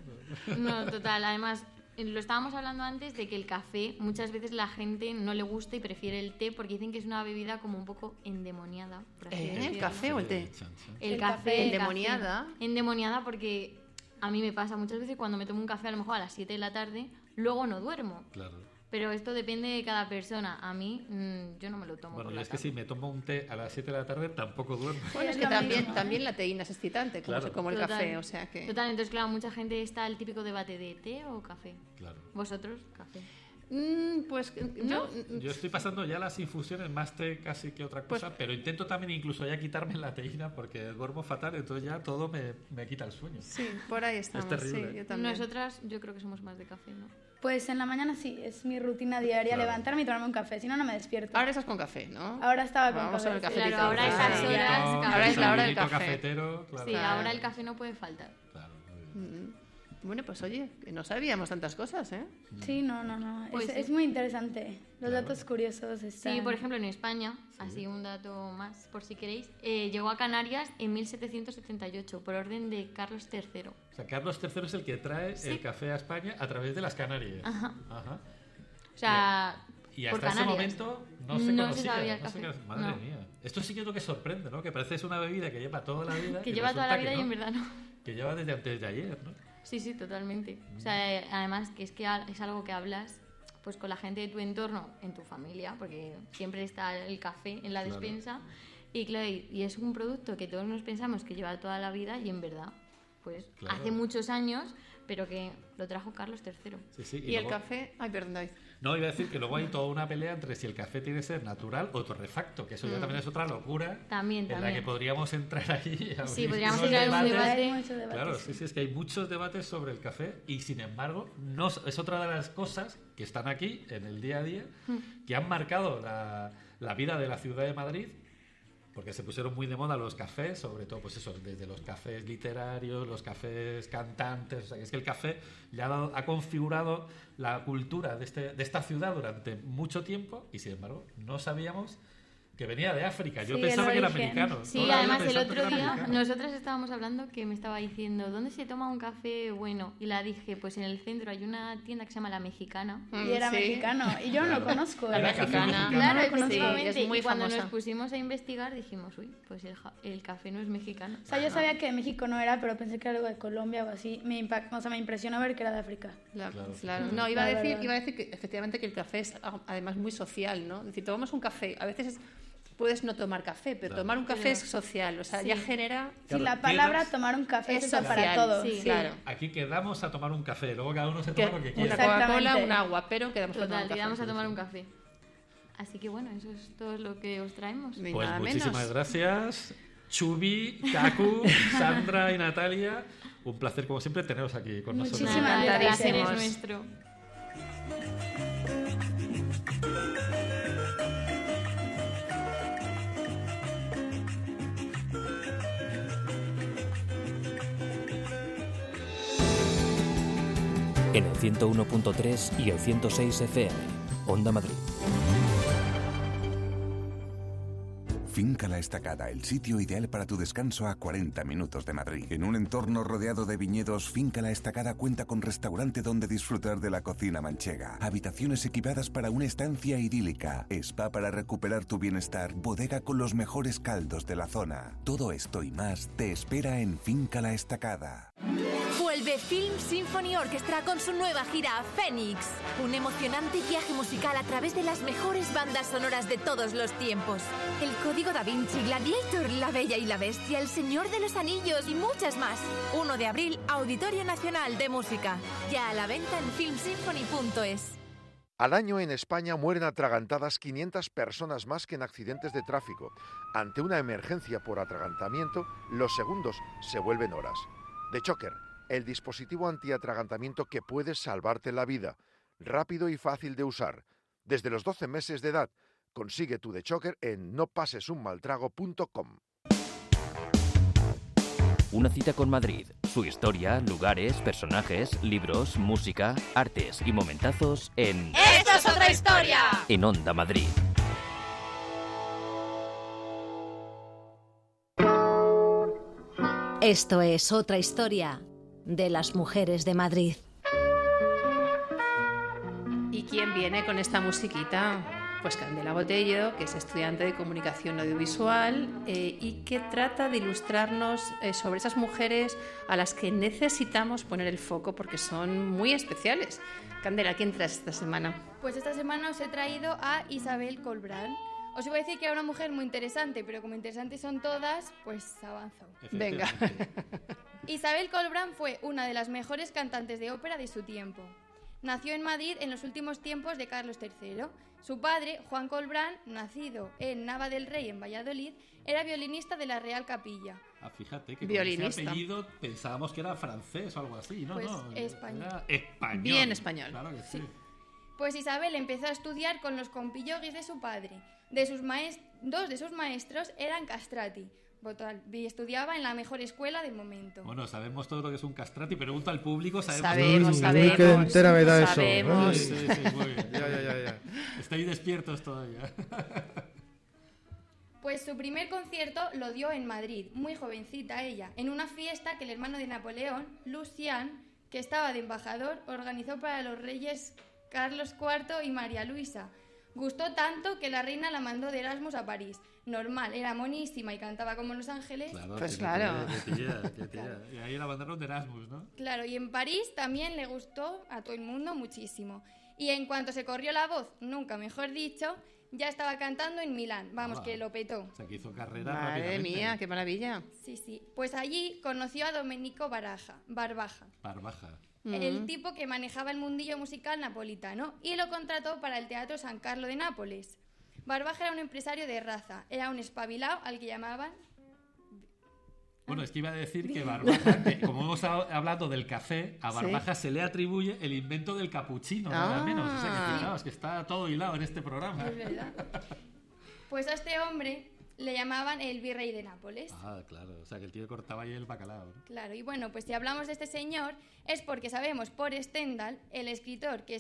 No, total. Además, lo estábamos hablando antes de que el café muchas veces la gente no le gusta y prefiere el té porque dicen que es una bebida como un poco endemoniada. Por así ¿El decirlo. café o el té? El café. Endemoniada. Endemoniada porque a mí me pasa muchas veces cuando me tomo un café a lo mejor a las 7 de la tarde, luego no duermo. Claro. Pero esto depende de cada persona. A mí, yo no me lo tomo. Bueno, por yo la es que si me tomo un té a las 7 de la tarde tampoco duermo. Bueno, es Es que lo mismo, también la teína es excitante, Claro. como el Total. café, o sea que... Total, entonces claro, mucha gente está el típico debate de té o café. Claro. ¿Vosotros? Café. Pues ¿No? Yo estoy pasando ya las infusiones más té casi que otra cosa, pero intento también incluso ya quitarme la teína porque duermo fatal, entonces ya todo me quita el sueño. Sí, por ahí estamos. terrible. Sí, yo también. Nosotras yo creo que somos más de café, ¿no? Pues en la mañana sí, es mi rutina diaria Claro. levantarme y tomarme un café, si no, no me despierto. Ahora estás con café, ¿no? Ahora estaba con Vamos café. con el sí. cafetito. Claro, ahora a esas Claro. horas, Ahora es la hora del desayunito café. cafetero, claro. Sí, ahora el café no puede faltar. Claro, muy bien. Bueno, pues oye, que no sabíamos tantas cosas, ¿eh? Sí, no. Pues es, sí. es muy interesante. Los datos curiosos están... Sí, por ejemplo, en España, así un dato más por si queréis, llegó a Canarias en 1778 por orden de Carlos III. O sea, Carlos III es el que trae el café a España a través de las Canarias. Ajá. Ajá. O sea, Y por hasta ese Canarias. momento no se No se conocía. sabía el no se café. conocía. Madre No. mía. Esto sí que es lo que sorprende, ¿no? Que parece que es una bebida que lleva toda la vida. Que y lleva toda la resulta vida que y en verdad no. Que lleva desde antes de ayer, ¿no? Sí, sí, totalmente. O sea, además que es algo que hablas pues con la gente de tu entorno, en tu familia, porque siempre está el café en la Claro. despensa. Y claro, y es un producto que todos nos pensamos que lleva toda la vida y en verdad, pues Claro. hace muchos años, pero que lo trajo Carlos III. Sí, sí. Y el luego- café... Ay, perdón, David. No, iba a decir que luego hay toda una pelea entre si el café tiene que ser natural o torrefacto, que eso ya también es otra locura. También, En la también. que podríamos entrar ahí. a Sí, abrir podríamos unos entrar en un debates. debate. Hay muchos debates, Claro, sí. sí, es que hay muchos debates sobre el café y sin embargo no, es otra de las cosas que están aquí en el día a día que han marcado la vida de la ciudad de Madrid, porque se pusieron muy de moda los cafés, sobre todo pues eso, desde los cafés literarios, los cafés cantantes, o sea que es que el café ya ha configurado la cultura de esta ciudad durante mucho tiempo y sin embargo no sabíamos que venía de África. Yo Sí, pensaba el que era origen. americano. Sí, Toda la vida además el pensando que otro era día americano. nosotras estábamos hablando que me estaba diciendo, ¿dónde se toma un café bueno? Y la dije, pues en el centro hay una tienda que se llama La Mexicana. Y era Sí. mexicano. Y yo no lo conozco. Era café mexicano. Claro, no lo conozco. efectivamente. Sí, es muy y cuando famosa. nos pusimos a investigar dijimos, uy, pues el café no es mexicano. O sea, yo sabía que de México no era, pero pensé que era algo de Colombia o así. Me impresionó ver que era de África. Claro. No, iba a Claro, decir claro. que efectivamente que el café es además muy social, ¿no? Es decir, tomamos un café, a veces puedes no tomar café, pero Claro. tomar un café Pero- es social, o sea, sí. ya genera... Sí, Claro, la palabra quedas- tomar un café Es es usa para social, todo. sí, claro. Aquí quedamos a tomar un café, luego cada uno se Que toma lo que una quiera. Exactamente. Coca-Cola, un agua, pero quedamos a tomar Total, un café. llegamos a tomar un café. Así que bueno, eso es todo lo que os traemos. Ni Pues nada muchísimas menos. gracias, Chubi, Kaku, Sandra y Natalia. Un placer, como siempre, teneros aquí con nosotros. Muchísimas Nada, el placer es gracias. nuestro. En el 101.3 y el 106 FM. Onda Madrid. Finca La Estacada, el sitio ideal para tu descanso a 40 minutos de Madrid. En un entorno rodeado de viñedos, Finca La Estacada cuenta con restaurante donde disfrutar de la cocina manchega, habitaciones equipadas para una estancia idílica, spa para recuperar tu bienestar, bodega con los mejores caldos de la zona. Todo esto y más te espera en Finca La Estacada. Vuelve Film Symphony Orchestra con su nueva gira Phoenix. Un emocionante viaje musical a través de las mejores bandas sonoras de todos los tiempos. El Código Da Vinci, Gladiator, La Bella y la Bestia, El Señor de los Anillos y muchas más. 1 de abril, Auditorio Nacional de Música. Ya a la venta en filmsymphony.es. Al año en España mueren atragantadas 500 personas más que en accidentes de tráfico. Ante una emergencia por atragantamiento, los segundos se vuelven horas. The Choker, el dispositivo antiatragantamiento que puede salvarte la vida, rápido y fácil de usar. Desde los 12 meses de edad, Consigue tu The Choker en nopasesunmaltrago.com. Una cita con Madrid, su historia, lugares, personajes, libros, música, artes y momentazos en... ¡Esto es otra historia! En Onda Madrid. Esto es otra historia de las mujeres de Madrid. ¿Y quién viene con esta musiquita? Pues Candela Botello, que es estudiante de comunicación audiovisual y que trata de ilustrarnos sobre esas mujeres a las que necesitamos poner el foco porque son muy especiales. Candela, ¿quién traes esta semana? Pues esta semana os he traído a Isabel Colbrán. Os iba a decir que era una mujer muy interesante, pero como interesantes son todas, pues avanzo. Venga. Isabel Colbrán fue una de las mejores cantantes de ópera de su tiempo. Nació en Madrid en los últimos tiempos de Carlos III. Su padre, Juan Colbrán, nacido en Nava del Rey, en Valladolid, era violinista de la Real Capilla. Ah, fíjate que con ese apellido pensábamos que era francés o algo así, ¿no? Pues no, español. Era español. Bien español. Claro que sí. Pues Isabel empezó a estudiar con los compilloguis de su padre. Dos de sus maestros eran castrati. Y estudiaba en la mejor escuela del momento. Bueno, sabemos todo lo que es un castrati, pregunta al público, sabemos. Qué entera me da eso. Sabemos. Sí, muy bien. Ya. Estoy despiertos todavía. Pues su primer concierto lo dio en Madrid, muy jovencita ella, en una fiesta que el hermano de Napoleón, Lucián, que estaba de embajador, organizó para los reyes Carlos IV y María Luisa. Gustó tanto que la reina la mandó de Erasmus a París. Normal, era monísima y cantaba como Los Ángeles. Claro, pues claro. Qué tía. Y ahí la mandaron de Erasmus, ¿no? Claro, y en París también le gustó a todo el mundo muchísimo. Y en cuanto se corrió la voz, nunca mejor dicho, ya estaba cantando en Milán. Vamos, que lo petó. O sea, que hizo carrera Madre rápidamente. mía, qué maravilla. Sí. Pues allí conoció a Domenico Barbaja. El tipo que manejaba el mundillo musical napolitano y lo contrató para el Teatro San Carlo de Nápoles. Barbaja era un empresario de raza, era un espabilado al que llamaban... Bueno, es que iba a decir que Barbaja, como hemos hablado del café, a Barbaja se le atribuye el invento del capuchino, nada menos. O sea, que fijaos que está todo hilado en este programa. Es verdad. Pues a este hombre le llamaban el virrey de Nápoles. Ah, claro. O sea, que el tío cortaba ahí el bacalao, ¿no? Claro, y bueno, pues si hablamos de este señor es porque sabemos por Stendhal, el escritor, que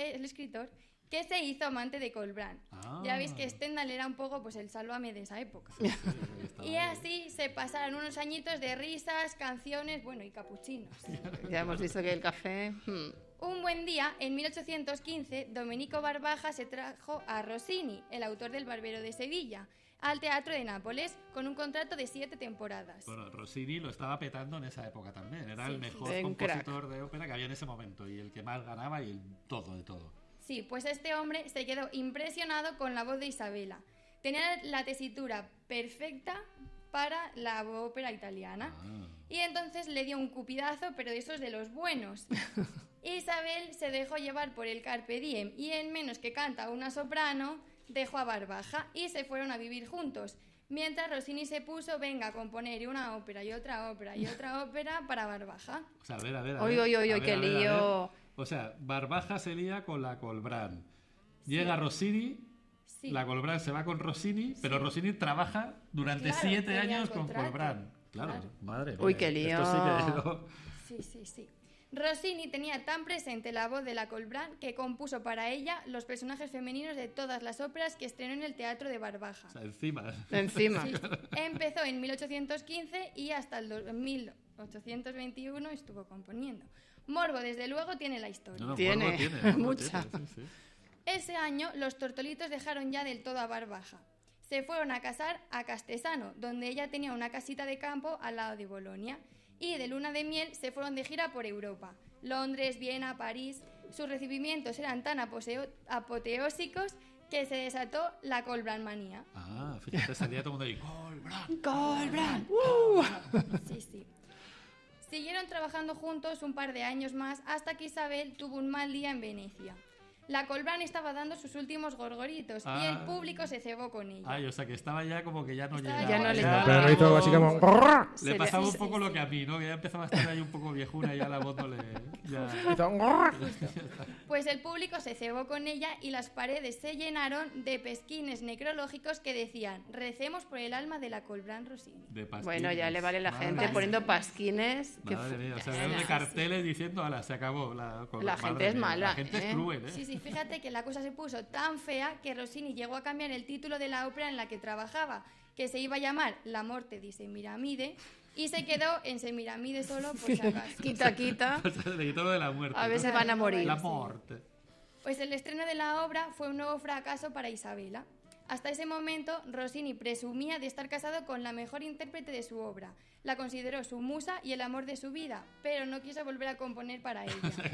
se hizo amante de Colbrán. Ya veis que Stendhal era un poco pues el Sálvame de esa época. Y así se pasaron unos añitos de risas, canciones, bueno, y capuchinos. Ya hemos visto que el café... Un buen día, en 1815, Domenico Barbaja se trajo a Rossini, el autor del Barbero de Sevilla, al Teatro de Nápoles con un contrato de 7 temporadas. Bueno, Rossini lo estaba petando en esa época también. Era el mejor compositor de ópera que había en ese momento y el que más ganaba y todo de todo. Sí, pues este hombre se quedó impresionado con la voz de Isabela. Tenía la tesitura perfecta para la ópera italiana. Y entonces le dio un cupidazo, pero de esos de los buenos. Isabel se dejó llevar por el carpe diem y en menos que canta una soprano, dejó a Barbaja y se fueron a vivir juntos. Mientras Rossini se puso, venga, a componer una ópera y otra ópera y otra ópera para Barbaja. O sea, a ver. Oye, qué lío. O sea, Barbaja se lía con la Colbrán. Llega Rossini, la Colbrán se va con Rossini, pero Rossini trabaja durante 7 años con Colbrán. Claro, madre mía. Uy, qué lío. Esto sí que... Sí. Rossini tenía tan presente la voz de la Colbrán que compuso para ella los personajes femeninos de todas las óperas que estrenó en el Teatro de Barbaja. O sea, encima. Sí. Empezó en 1815 y hasta el 1821 estuvo componiendo. Morbo, desde luego, tiene la historia. No, tiene mucha. Sí. Ese año los tortolitos dejaron ya del todo a Barbaja. Se fueron a casar a Castesano, donde ella tenía una casita de campo al lado de Bolonia. Y de luna de miel se fueron de gira por Europa. Londres, Viena, París. Sus recibimientos eran tan apoteósicos que se desató la Colbrán manía. Ah, fíjate, salía todo el mundo ahí. ¡Colbrán! Sí. Siguieron trabajando juntos un par de años más hasta que Isabel tuvo un mal día en Venecia. La Colbrán estaba dando sus últimos gorgoritos y el público se cebó con ella. Ay, o sea, que estaba ya como que ya no llegaba. Ya no le Pero hizo así como... Le pasaba un poco lo que a mí, ¿no? Que ya empezaba a estar ahí un poco viejuna y ya la voz no le... Pues el público se cebó con ella y las paredes se llenaron de pesquines necrológicos que decían: recemos por el alma de la Colbrán Rossini. Bueno, ya le vale la gente poniendo pasquines. Madre mía, o sea, de carteles diciendo: ala, se acabó la Colbrán. La gente es mala. La gente es cruel, ¿eh? Sí, fíjate que la cosa se puso tan fea que Rossini llegó a cambiar el título de la ópera en la que trabajaba, que se iba a llamar La morte di Semiramide, y se quedó en Semiramide solo por si acaso. Quita. Le quitó lo de la muerte. A veces van a morir. La muerte. Pues el estreno de la obra fue un nuevo fracaso para Isabela. Hasta ese momento, Rossini presumía de estar casado con la mejor intérprete de su obra. La consideró su musa y el amor de su vida, pero no quiso volver a componer para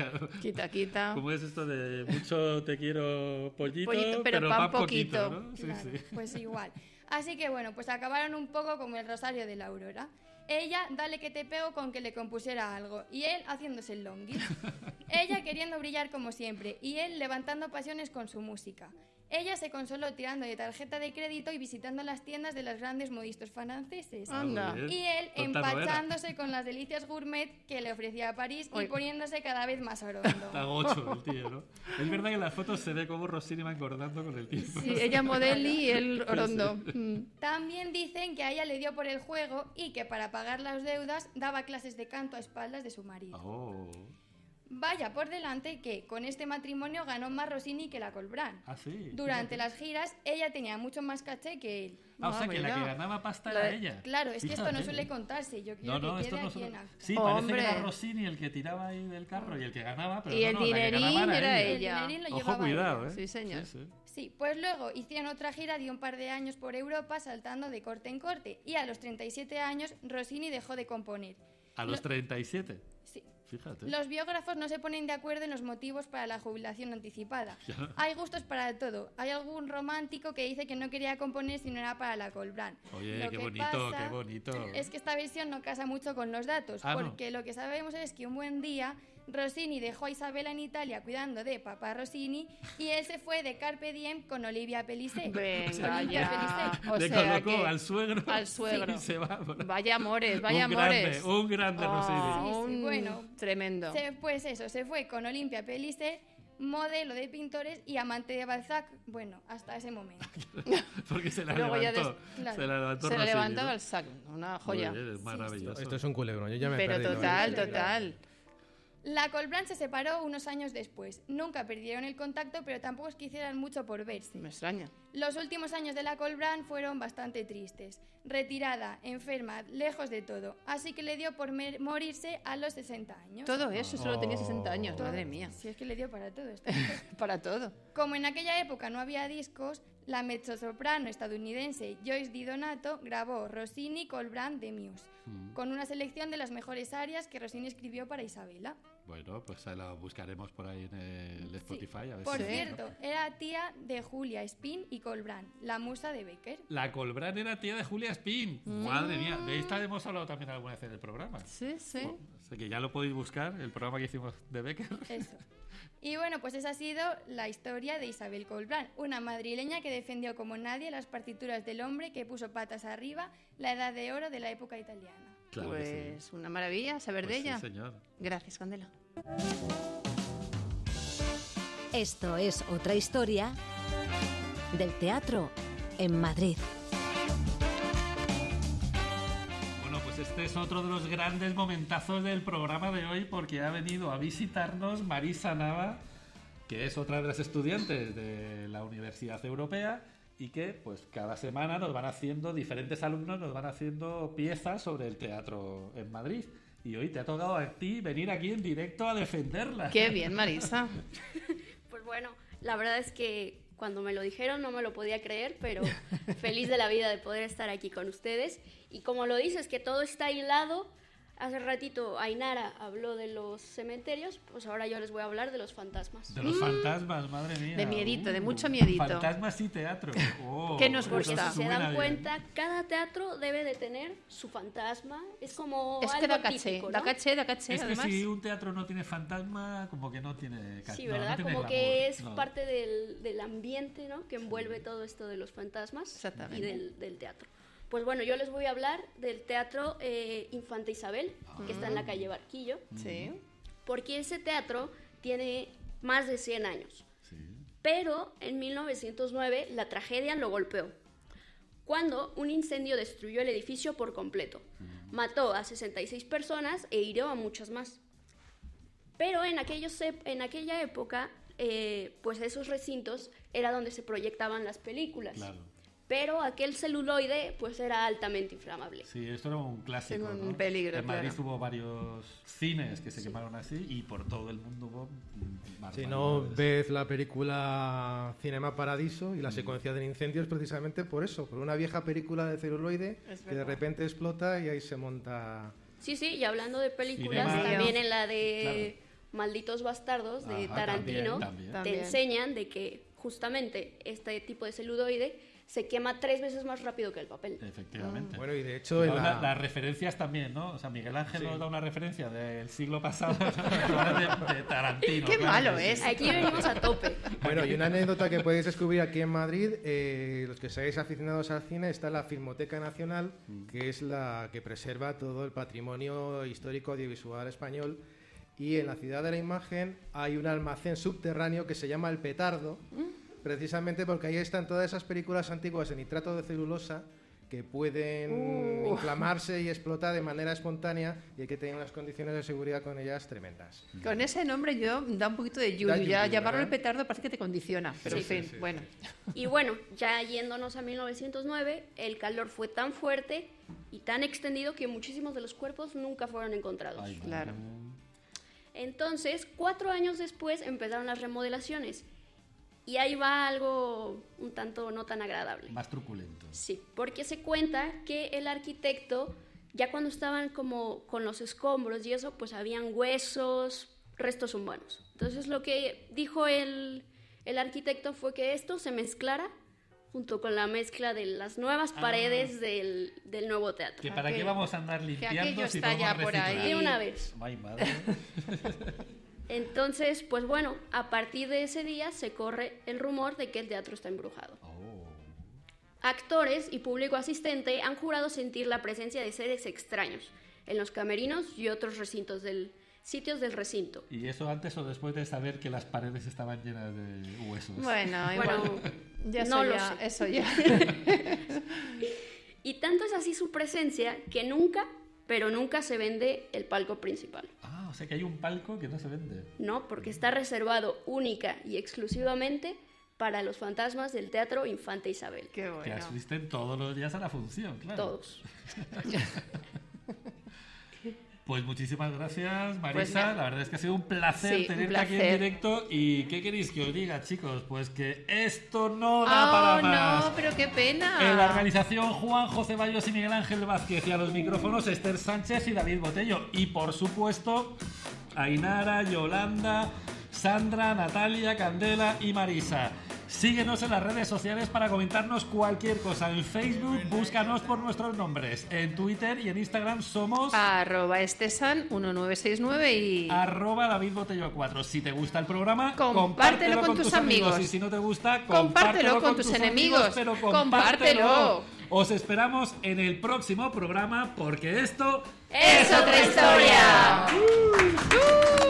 ella. Quita. ¿Cómo es esto de mucho te quiero pollito, pero pan poquito? ¿No? Sí, Claro, sí. pues igual. Así que bueno, pues acabaron un poco como el Rosario de la Aurora. Ella, dale que te pego con que le compusiera algo, y él haciéndose el longis. Ella queriendo brillar como siempre, y él levantando pasiones con su música. Ella se consoló tirando de tarjeta de crédito y visitando las tiendas de los grandes modistas franceses. Anda. Y él Tonta no era. empachándose con las delicias gourmet que le ofrecía París y poniéndose cada vez más orondo. Está gocho el tío, ¿no? Es verdad que en las fotos se ve como Rossini va engordando con el tiempo. Sí, ella modeli y él orondo. También dicen que a ella le dio por el juego y que para pagar las deudas daba clases de canto a espaldas de su marido. Oh. Vaya por delante que con este matrimonio ganó más Rossini que la Colbrán. Ah, sí. Durante las giras ella tenía mucho más caché que él. Ah, o sea, que la que ganaba pasta era ella. Claro, es que esto no Fíjate. suele contarse. Yo quiero que esto quede no aquí suele... en acta. Sí, parece que era Rossini el que tiraba ahí del carro y el que ganaba, pero Y el no, la que dinerín ganaba era ella. ella. El dinerín lo Ojo, llevaba cuidado, ella. ¿eh? Sí, señor. Sí, pues luego hicieron otra gira de un par de años por Europa saltando de corte en corte y a los 37 años Rossini dejó de componer. A los 37. Sí. Fíjate. Los biógrafos no se ponen de acuerdo en los motivos para la jubilación anticipada. Ya. Hay gustos para todo. Hay algún romántico que dice que no quería componer si no era para la Colbrán. Oye, Lo qué que bonito, pasa qué bonito. Es que esta versión no casa mucho con los datos, Ah, ¿no? porque lo que sabemos es que un buen día Rossini dejó a Isabela en Italia cuidando de papá Rossini y él se fue de Carpe Diem con Olivia Pellicer. Venga, Olivia ya. Pellicer. O Le sea colocó que- al suegro. Al suegro. Y se va. Vaya amores, vaya un amores. Grande, un grande Rossini. Sí, bueno. Tremendo. Pues eso, se fue con Olimpia Pellicer, modelo de pintores y amante de Balzac, bueno, hasta ese momento. Porque se la Luego ya levantó. claro. Se la levantó Se la Rossini, levantó ¿no? Balzac, una joya. Muy bien, es maravilloso. Esto es un culebrón, yo ya me he Pero perdido. total. La Colbrán se separó unos años después. Nunca perdieron el contacto, pero tampoco es que hicieran mucho por verse. Me extraña. Los últimos años de la Colbrán fueron bastante tristes. Retirada, enferma, lejos de todo. Así que le dio por morirse a los 60 años. Todo eso, solo tenía 60 años, Todo. madre mía. Si es que le dio para todo esto. Para todo. Como en aquella época no había discos, la mezzosoprano estadounidense Joyce Di Donato grabó Rossini Colbrán de Muse, con una selección de las mejores arias que Rossini escribió para Isabela. Bueno, pues la buscaremos por ahí en el Spotify. A ver Por si- cierto, era tía de Julia Spin y Colbrán, la musa de Becker. La Colbrán era tía de Julia Spin. Madre mía, de esta hemos hablado también alguna vez en el programa. Sí, sí. O sea que ya lo podéis buscar, el programa que hicimos de Becker. Eso. Y bueno, pues esa ha sido la historia de Isabel Colbrán, una madrileña que defendió como nadie las partituras del hombre que puso patas arriba la edad de oro de la época italiana. Claro que sí. Pues una maravilla saber Pues de sí, ella. señor. Gracias, Candela. Esto es otra historia del teatro en Madrid. Bueno, pues este es otro de los grandes momentazos del programa de hoy porque ha venido a visitarnos Marisa Nava, que es otra de las estudiantes de la Universidad Europea y que pues cada semana nos van haciendo, diferentes alumnos nos van haciendo piezas sobre el teatro en Madrid. Y hoy te ha tocado a ti venir aquí en directo a defenderla. Qué bien, Marisa. Pues bueno, la verdad es que cuando me lo dijeron no me lo podía creer, pero feliz de la vida de poder estar aquí con ustedes. Y como lo dices, que todo está hilado. Hace ratito Ainara habló de los cementerios, pues ahora yo les voy a hablar de los fantasmas. De los fantasmas, madre mía. De miedito, de mucho miedito. Fantasmas y teatro. Oh, ¿Qué nos Porque gusta? si se dan cuenta, cada teatro debe de tener su fantasma. Es como Es que algo da caché, típico, da ¿no? caché, da caché, Es que además. si un teatro no tiene fantasma, como que no tiene... Sí, no, ¿verdad? no tiene Como glamour. que es No. parte del ambiente, ¿no? Que envuelve todo esto de los fantasmas y Exactamente. del teatro. Pues bueno, yo les voy a hablar del teatro Infanta Isabel, que está en la calle Barquillo. Sí. Porque ese teatro tiene más de 100 años. Pero en 1909 la tragedia lo golpeó, cuando un incendio destruyó el edificio por completo. Mató a 66 personas e hirió a muchas más. Pero en aquella época, pues esos recintos era donde se proyectaban las películas. Claro. Pero aquel celuloide pues era altamente inflamable. Sí, esto era un clásico, Era un ¿no? peligro, En Madrid claro. hubo varios cines que se quemaron así y por todo el mundo hubo Si no ves la película Cinema Paradiso y la secuencia del incendio es precisamente por eso, por una vieja película de celuloide Es que de verdad. repente explota y ahí se monta... Sí, y hablando de películas, Cinema. también en la de Malditos Bastardos de Ajá, Tarantino también. te También. enseñan de que justamente este tipo de celuloide se quema 3 veces más rápido que el papel. Efectivamente. Bueno, y de hecho en Ahora, la- las referencias también, ¿no? O sea, Miguel Ángel Sí. nos da una referencia del siglo pasado de Tarantino. Qué claro malo que sí. es. Aquí venimos a tope. Bueno, y una anécdota que podéis descubrir aquí en Madrid, los que seáis aficionados al cine, está la Filmoteca Nacional, que es la que preserva todo el patrimonio histórico audiovisual español. Y en la Ciudad de la Imagen hay un almacén subterráneo que se llama El Petardo, precisamente porque ahí están todas esas películas antiguas de nitrato de celulosa que pueden inflamarse y explotar de manera espontánea y hay que tener unas condiciones de seguridad con ellas tremendas. Con ese nombre yo da un poquito de yuyu. Da yuyu, Ya llamarlo el ¿verdad? petardo parece que te condiciona. Pero Sí, en fin, sí, sí. bueno. Y bueno, ya yéndonos a 1909, el calor fue tan fuerte y tan extendido que muchísimos de los cuerpos nunca fueron encontrados. Claro. Entonces, 4 años después empezaron las remodelaciones. Y ahí va algo un tanto no tan agradable. Más truculento. Sí, porque se cuenta que el arquitecto, ya cuando estaban como con los escombros y eso, pues habían huesos, restos humanos. Entonces lo que dijo el arquitecto fue que esto se mezclara junto con la mezcla de las nuevas paredes del nuevo teatro. ¿Que para qué vamos a andar limpiando aquello si está podemos ya por reciclar? ahí. De una vez. Ay, madre. Entonces, pues bueno, a partir de ese día se corre el rumor de que el teatro está embrujado. Actores y público asistente han jurado sentir la presencia de seres extraños en los camerinos y otros sitios del recinto. ¿Y eso antes o después de saber que las paredes estaban llenas de huesos? Bueno, igual. Ya no lo ya, sé. eso ya. Y tanto es así su presencia que nunca, pero nunca se vende el palco principal. Ah, o sea que hay un palco que no se vende. No, porque está reservado única y exclusivamente para los fantasmas del Teatro Infanta Isabel. Qué Que asisten todos los días a la función, claro. Todos. Pues muchísimas gracias, Marisa. Pues nada. La verdad es que ha sido un placer Sí, un tenerte aquí en placer. directo. ¿Y qué queréis que os diga, chicos? Pues que esto no da para más. No, pero qué pena. En la organización, Juanjo Ceballos y Miguel Ángel Vázquez, y a los micrófonos Esther Sánchez y David Botello. Y por supuesto, Ainara, Yolanda, Sandra, Natalia, Candela y Marisa. Síguenos en las redes sociales para comentarnos cualquier cosa. En Facebook, búscanos por nuestros nombres. En Twitter y en Instagram somos @estesan1969 y @David Botello 4. Si te gusta el programa, Compártelo con tus amigos. Y si no te gusta, Compártelo con tus enemigos. Pero Compártelo. Os esperamos en el próximo programa porque esto ¡Es otra historia!